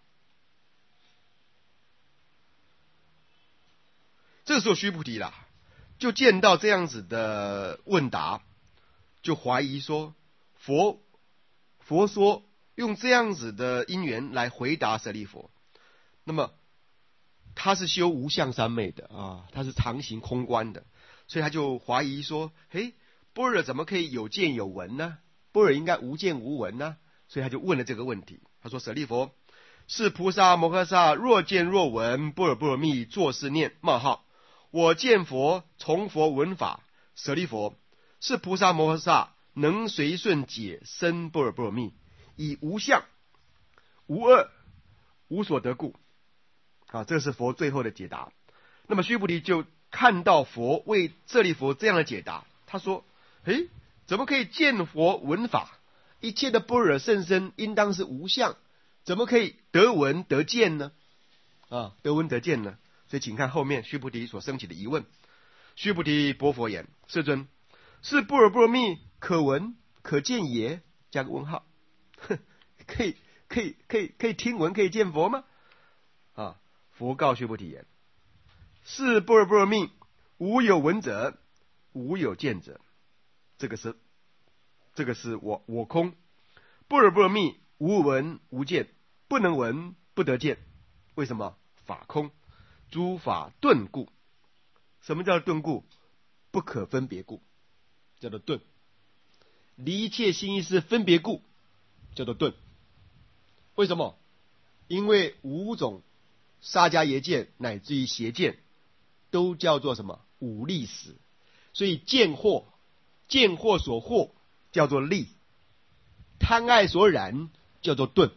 这时候须菩提啦，就见到这样子的问答，就怀疑说，佛佛说用这样子的因缘来回答舍利弗，那么他是修无相三昧的啊，他是常行空观的，所以他就怀疑说，嘿，般若怎么可以有见有闻呢？般若应该无见无闻呢？所以他就问了这个问题。他说：舍利弗， 是菩萨摩诃萨若见若闻般若波罗蜜作是念：冒号我见佛从佛闻法，舍利弗，是菩萨摩诃萨能随顺解深般若波罗蜜，以无相无二无所得故。啊，这是佛最后的解答。那么须菩提就看到佛为舍利弗这样的解答，他说：诶，怎么可以见佛闻法？一切的般若甚深应当是无相，怎么可以得闻得见呢？啊，得闻得见呢？所以请看后面须菩提所升起的疑问。须菩提薄佛言：世尊，是般若波罗蜜可闻可见也？加个问号。可以可以可以可以听闻可以见佛吗？啊，佛告须菩提言：是般若波罗蜜无有闻者，无有见者。这个是这个是我我空。般若波罗蜜无闻无见，不能闻不得见。为什么？法空，诸法顿故。什么叫顿故？不可分别故，叫做顿。离一切心意识分别故，叫做顿。为什么？因为五种沙迦耶见乃至于邪见都叫做什么？五力识。所以见惑，见惑所惑叫做力，贪爱所染叫做顿。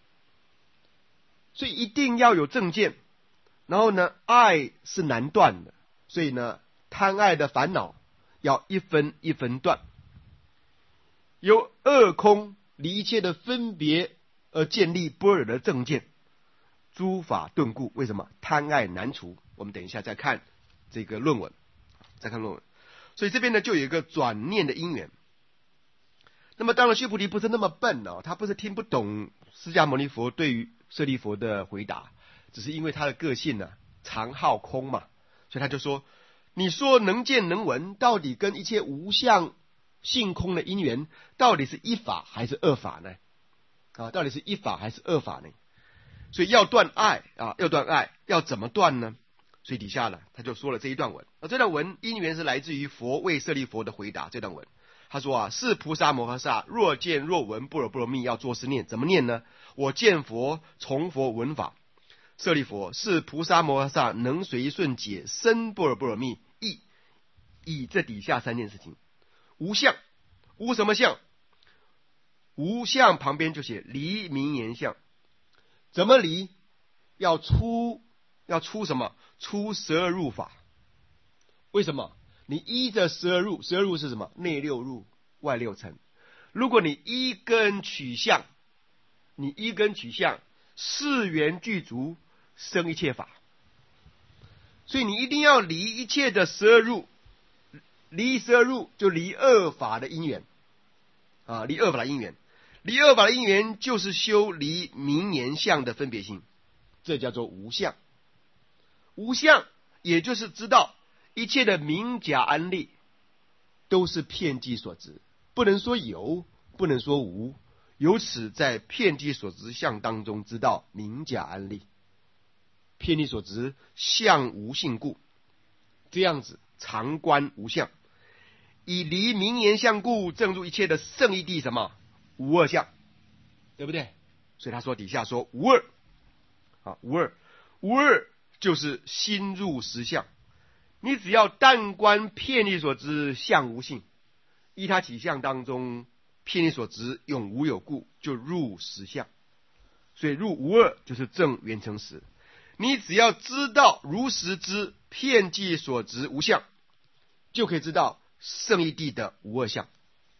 所以一定要有正见，然后呢，爱是难断的，所以呢，贪爱的烦恼要一分一分断。由二空离一切的分别而建立般若的正见，诸法顿故。为什么？贪爱难除。我们等一下再看这个论文，再看论文。所以这边呢，就有一个转念的因缘。那么当然须菩提不是那么笨哦，他不是听不懂释迦牟尼佛对于舍利弗的回答，只是因为他的个性呢、啊、常好空嘛，所以他就说：你说能见能闻，到底跟一切无相性空的因缘，到底是一法还是二法呢？啊，到底是一法还是二法呢？所以要断爱啊，要断爱，要怎么断呢？所以底下呢，他就说了这一段文。而这段文因缘是来自于佛为舍利弗的回答。这段文他说啊，是菩萨摩诃萨若见若闻般若波罗蜜要作是念，怎么念呢？我见佛从佛闻法，舍利弗，是菩萨摩诃萨能随顺解深般若波罗蜜，意以这底下三件事情。无相，无什么相？无相旁边就写离名言相。怎么离？要出要出什么？出十二入法。为什么？你依着十二入，十二入是什么？内六入，外六尘。如果你依根取相，你依根取相，四缘具足，生一切法。所以你一定要离一切的十二入，离十二入就离二法的因缘啊，离二法的因缘。离二法的因缘就是修离名言相的分别心，这叫做无相。无相也就是知道一切的名假安立都是遍计所执，不能说有，不能说无，由此在遍计所执相当中知道名假安立，遍计所执相无性故，这样子常观无相，以离名言相故，正入一切的圣义谛什么？无二相，对不对？所以他说底下说无二啊，无二，无二就是心入实相。你只要但观遍计所知相无性，依他起相当中遍计所知永无有故，就入实相。所以入无二就是正圆成实。你只要知道如实知遍计所知无相，就可以知道圣义谛的无二相。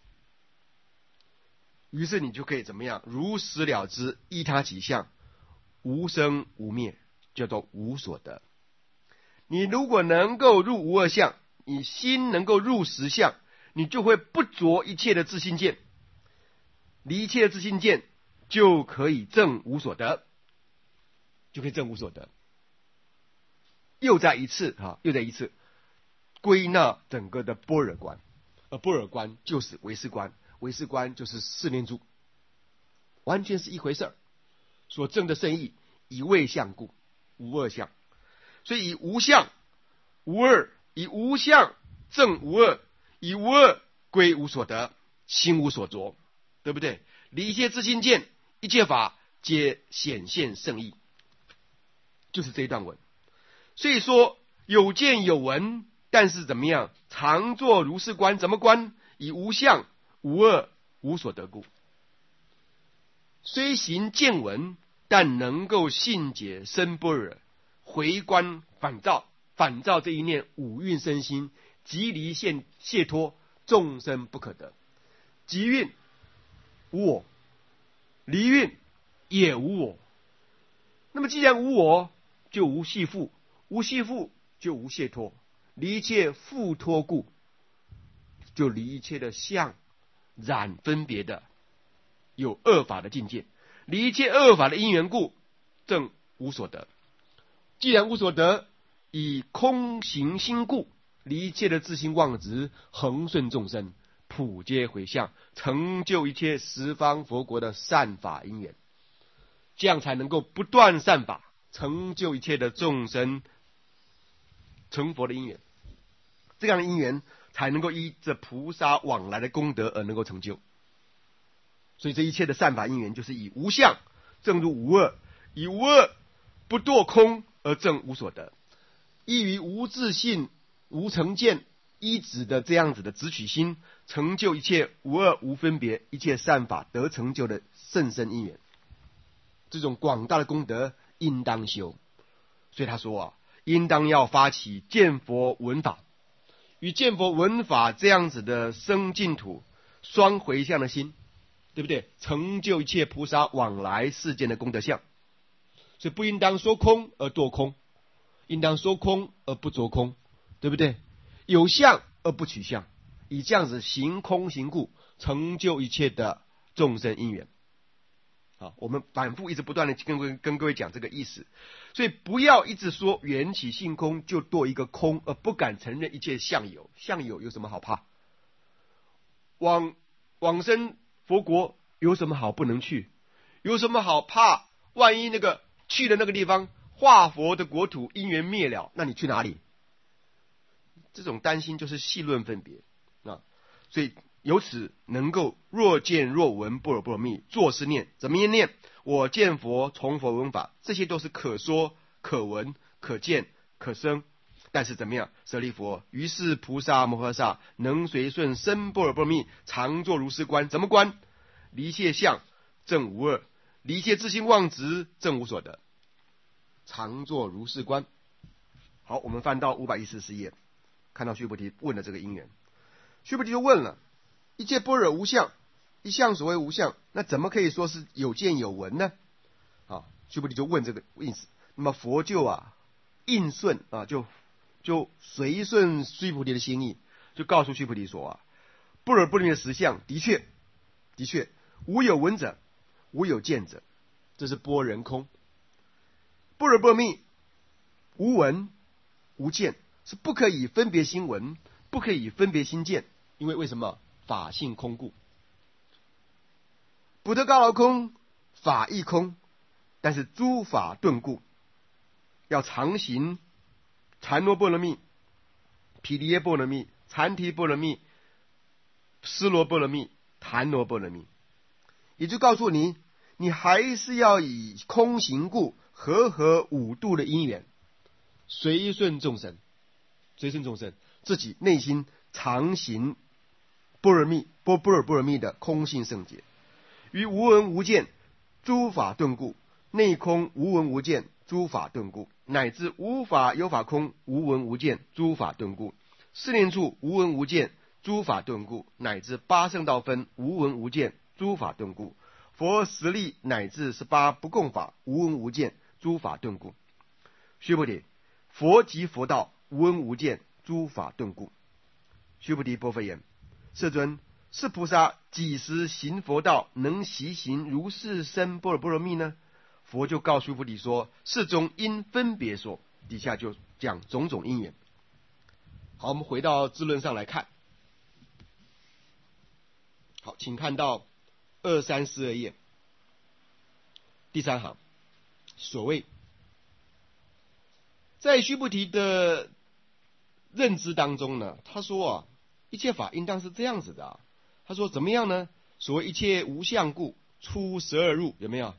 于是你就可以怎么样？如实了知，依他起相，无生无灭，叫做无所得。你如果能够入无二相，你心能够入实相，你就会不着一切的自性见，离一切的自性见，就可以证无所得，就可以证无所得。又再一次啊，又再一次归纳整个的般若观，而般若观就是唯识观。唯识观就是四念住，完全是一回事儿。所证的圣义，以未相故，无二相。所以以无相无二，以无相证无二，以无二归无所得，心无所着，对不对？离一切自性见，一切法皆显现圣意。就是这一段文。所以说有见有闻，但是怎么样？常作如是观，怎么观？以无相、无二、无所得故。虽行见闻，但能够信解生般若，回观反照，反照这一念五蕴身心，即离现解脱，众生不可得。即蕴无我，离蕴也无我。那么既然无我，就无系缚，无系缚就无解脱，离一切缚脱故，就离一切的相染分别的有恶法的境界，离一切恶法的因缘故，正无所得。既然无所得，以空行心故，离一切的自性妄执，恒顺众生，普皆回向，成就一切十方佛国的善法因缘，这样才能够不断善法，成就一切的众生成佛的因缘。这样的因缘才能够依着菩萨往来的功德而能够成就。所以这一切的善法因缘，就是以无相正入无二，以无二不堕空而证无所得，依于无自性无成见依止的这样子的直取心，成就一切无二无分别一切善法得成就的甚深因缘。这种广大的功德应当修。所以他说啊，应当要发起见佛闻法，与见佛闻法这样子的生净土双回向的心，对不对？成就一切菩萨往来世间的功德相。所以不应当说空而堕空，应当说空而不着空，对不对？有相而不取相，以这样子行空行故，成就一切的众生因缘。好，我们反复一直不断的跟跟各位讲这个意思。所以不要一直说缘起性空就堕一个空，而不敢承认一切相有。相有有什么好怕？往往生佛国有什么好不能去？有什么好怕？万一那个去的那个地方化佛的国土因缘灭了，那你去哪里？这种担心就是细论分别啊。所以由此能够若见若闻般若波罗蜜，作是念。怎么念？我见佛，从佛闻法，这些都是可说可闻可见可生。但是怎么样？舍利弗，于是菩萨摩诃萨能随顺生般若波罗蜜，常作如是观。怎么观？离谢相证无二，离谢自性妄执证无所得，常作如是观。好，我们翻到五百一十四页，看到须菩提问了这个因缘。须菩提就问了：一切般若无相，一相所谓无相，那怎么可以说是有见有闻呢？啊，须菩提就问这个意思。那么佛就啊应顺啊，就就随顺须菩提的心意，就告诉须菩提说啊，般若波罗蜜的实相的确的确无有闻者，无有见者，这是般人空。般若波罗蜜无闻无见，是不可以分别心闻，不可以分别心见，因为为什么？法性空故。不得高劳空，法亦空，但是诸法顿故，要常行禅罗波罗蜜、毗梨耶波罗蜜、禅提波罗蜜、尸罗波罗蜜、檀罗波罗蜜，也就告诉你，你还是要以空行故，和合五度的因缘，随顺众生，随顺众生，自己内心常行般若蜜、般般若波罗蜜的空性圣洁，于无闻无见，诸法顿故，内空无闻无见，诸法顿故，乃至无法有法空，无闻无见，诸法顿故，四念处无闻无见，诸法顿故，乃至八圣道分无闻无见，诸法顿故，佛十力乃至十八不共法无闻无见，诸法顿故。须菩提，佛即佛道，无闻无见，诸法顿故。须菩提波佛言：世尊，是菩萨几时行佛道，能习行如是生般若波罗蜜呢？佛就告诉须菩提说：世中因分别说。底下就讲种种因缘。好，我们回到智论上来看。好，请看到二三四二页第三行，所谓在须菩提的认知当中呢，他说啊，一切法应当是这样子的啊。他说怎么样呢？所谓一切无相故，出十二入，有没有？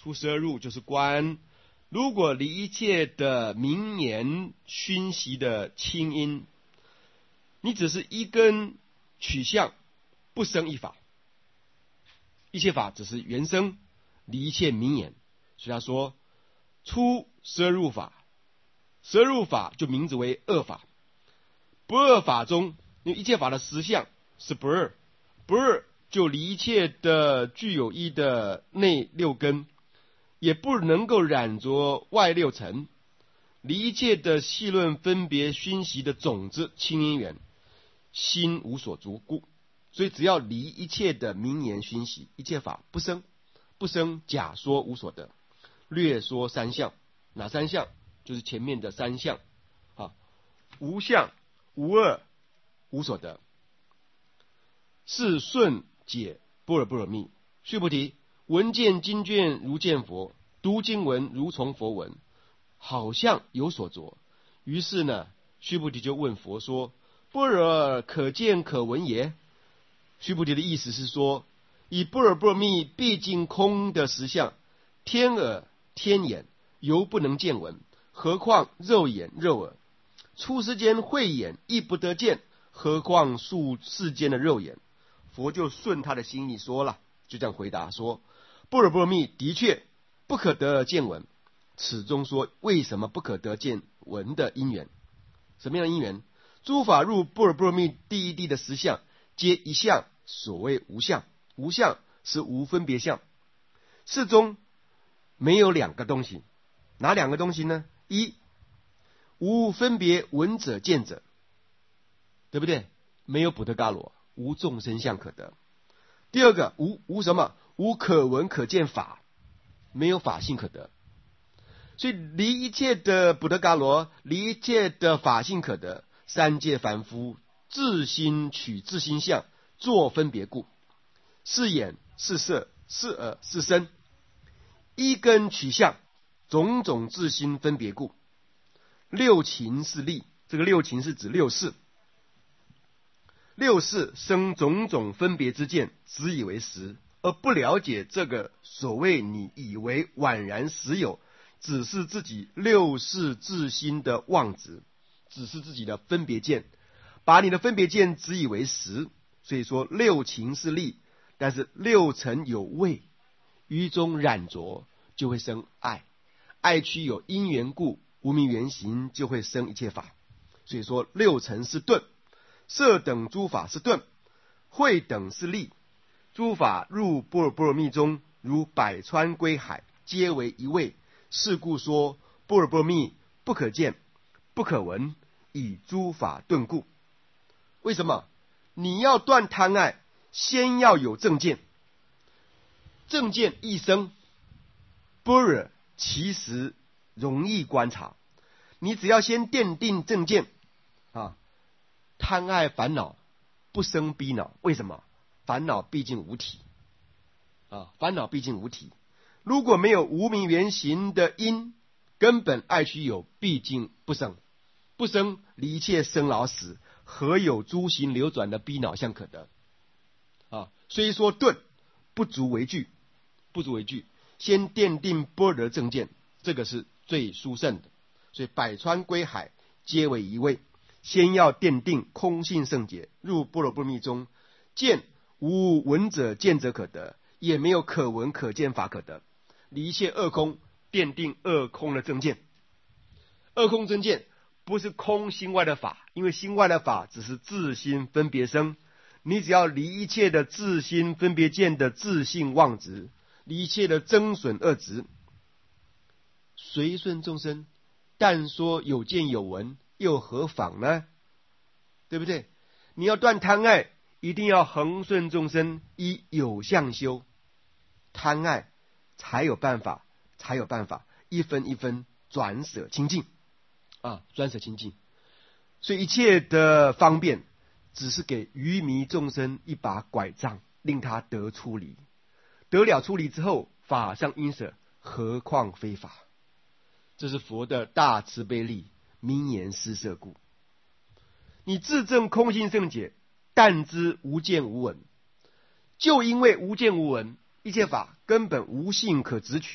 出十二入就是观。如果离一切的名言熏习的清音，你只是一根取相，不生一法。一切法只是原生，离一切名言。所以他说，出十二入法，十二入法就名字为二法。不二法中，因为一切法的实相是不二，不二就离一切的具有一的内六根，也不能够染着外六尘，离一切的细论分别熏习的种子清音缘，心无所足故。所以只要离一切的名言熏习，一切法不生，不生假说无所得。略说三相，哪三相？就是前面的三相啊，无相、无二、无所得。是顺解般若波罗蜜。须菩提，闻见经卷如见佛，读经文如从佛闻，好像有所着。于是呢，须菩提就问佛说：般若可见可闻耶？须菩提的意思是说，以般若波罗蜜毕竟空的实相，天耳天眼犹不能见闻，何况肉眼肉耳？出世间慧眼亦不得见，何况数世间的肉眼？佛就顺他的心意说了，就这样回答说：般若波罗蜜的确不可得见闻。此中说为什么不可得见闻的因缘？什么样的因缘？诸法入般若波罗蜜第一地的实相，皆一相，所谓无相。无相是无分别相，世中没有两个东西。哪两个东西呢？一，无分别闻者见者，对不对？没有补特伽罗，无众生相可得。第二个，无无什么？无可闻可见法，没有法性可得。所以离一切的补特伽罗，离一切的法性可得。三界凡夫自心取自心相，作分别故。是眼是色是耳是身，一根取相，种种自心分别故。六情是力，这个六情是指六识。六识生种种分别之见，只以为实，而不了解这个所谓你以为宛然实有，只是自己六识自心的妄执，只是自己的分别见，把你的分别见只以为实。所以说六情是力，但是六尘有味，于中染着，就会生爱。爱区有因缘故，无明缘行，就会生一切法。所以说六尘是钝，色等诸法是钝，慧等是力。诸法入般若波罗蜜中，如百川归海，皆为一味。是故说般若波罗蜜不可见，不可闻，以诸法顿故。为什么？你要断贪爱，先要有正见。正见一生，般若其实容易观察。你只要先奠定正见啊，贪爱烦恼不生逼恼。为什么？烦恼毕竟无体啊，烦恼毕竟无体。如果没有无明缘行的因，根本爱须有，毕竟不生。不生，离一切生老死，何有诸行流转的逼恼相可得啊？虽说顿，不足为惧，不足为惧。先奠定般若正见，这个是最殊胜的。所以百川归海，皆为一味。先要奠定空性圣解，入般若波罗蜜中，见无闻者见者可得，也没有可闻可见法可得。离一切二空，奠定二空的正见。二空正见不是空心外的法，因为心外的法只是自心分别生。你只要离一切的自心分别见的自性妄执，离一切的增损恶执，随顺众生，但说有见有闻，又何妨呢？对不对？你要断贪爱，一定要恒顺众生，依有相修。贪爱才有办法，才有办法一分一分转舍清净啊，转舍清净。所以一切的方便，只是给愚迷众生一把拐杖，令他得出离。得了出离之后，法上应舍，何况非法？这是佛的大慈悲力，名言施设故。你自证空性圣解，但知无见无闻，就因为无见无闻，一切法根本无性可执取，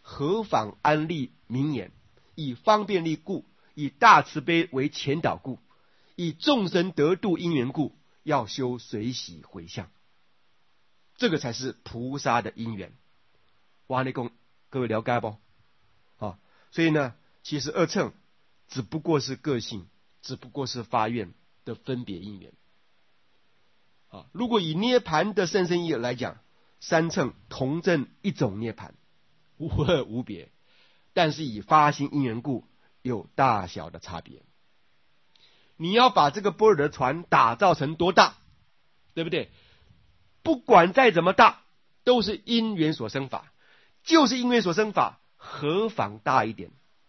何妨安立名言，以方便力故，以大慈悲为前导故，以众生得度因缘故，要修随喜回向。这个才是菩萨的因缘。哇，你讲各位了解不？啊，所以呢，其实二乘只不过是个性，只不过是发愿的分别因缘。啊，如果以涅盘的甚深义来讲，三乘同证一种涅盘，无二无别，但是以发心因缘故有大小的差别。你要把这个般若的船打造成多大，对不对？不管再怎么大，都是因缘所生法，就是因缘所生法，何妨大一点？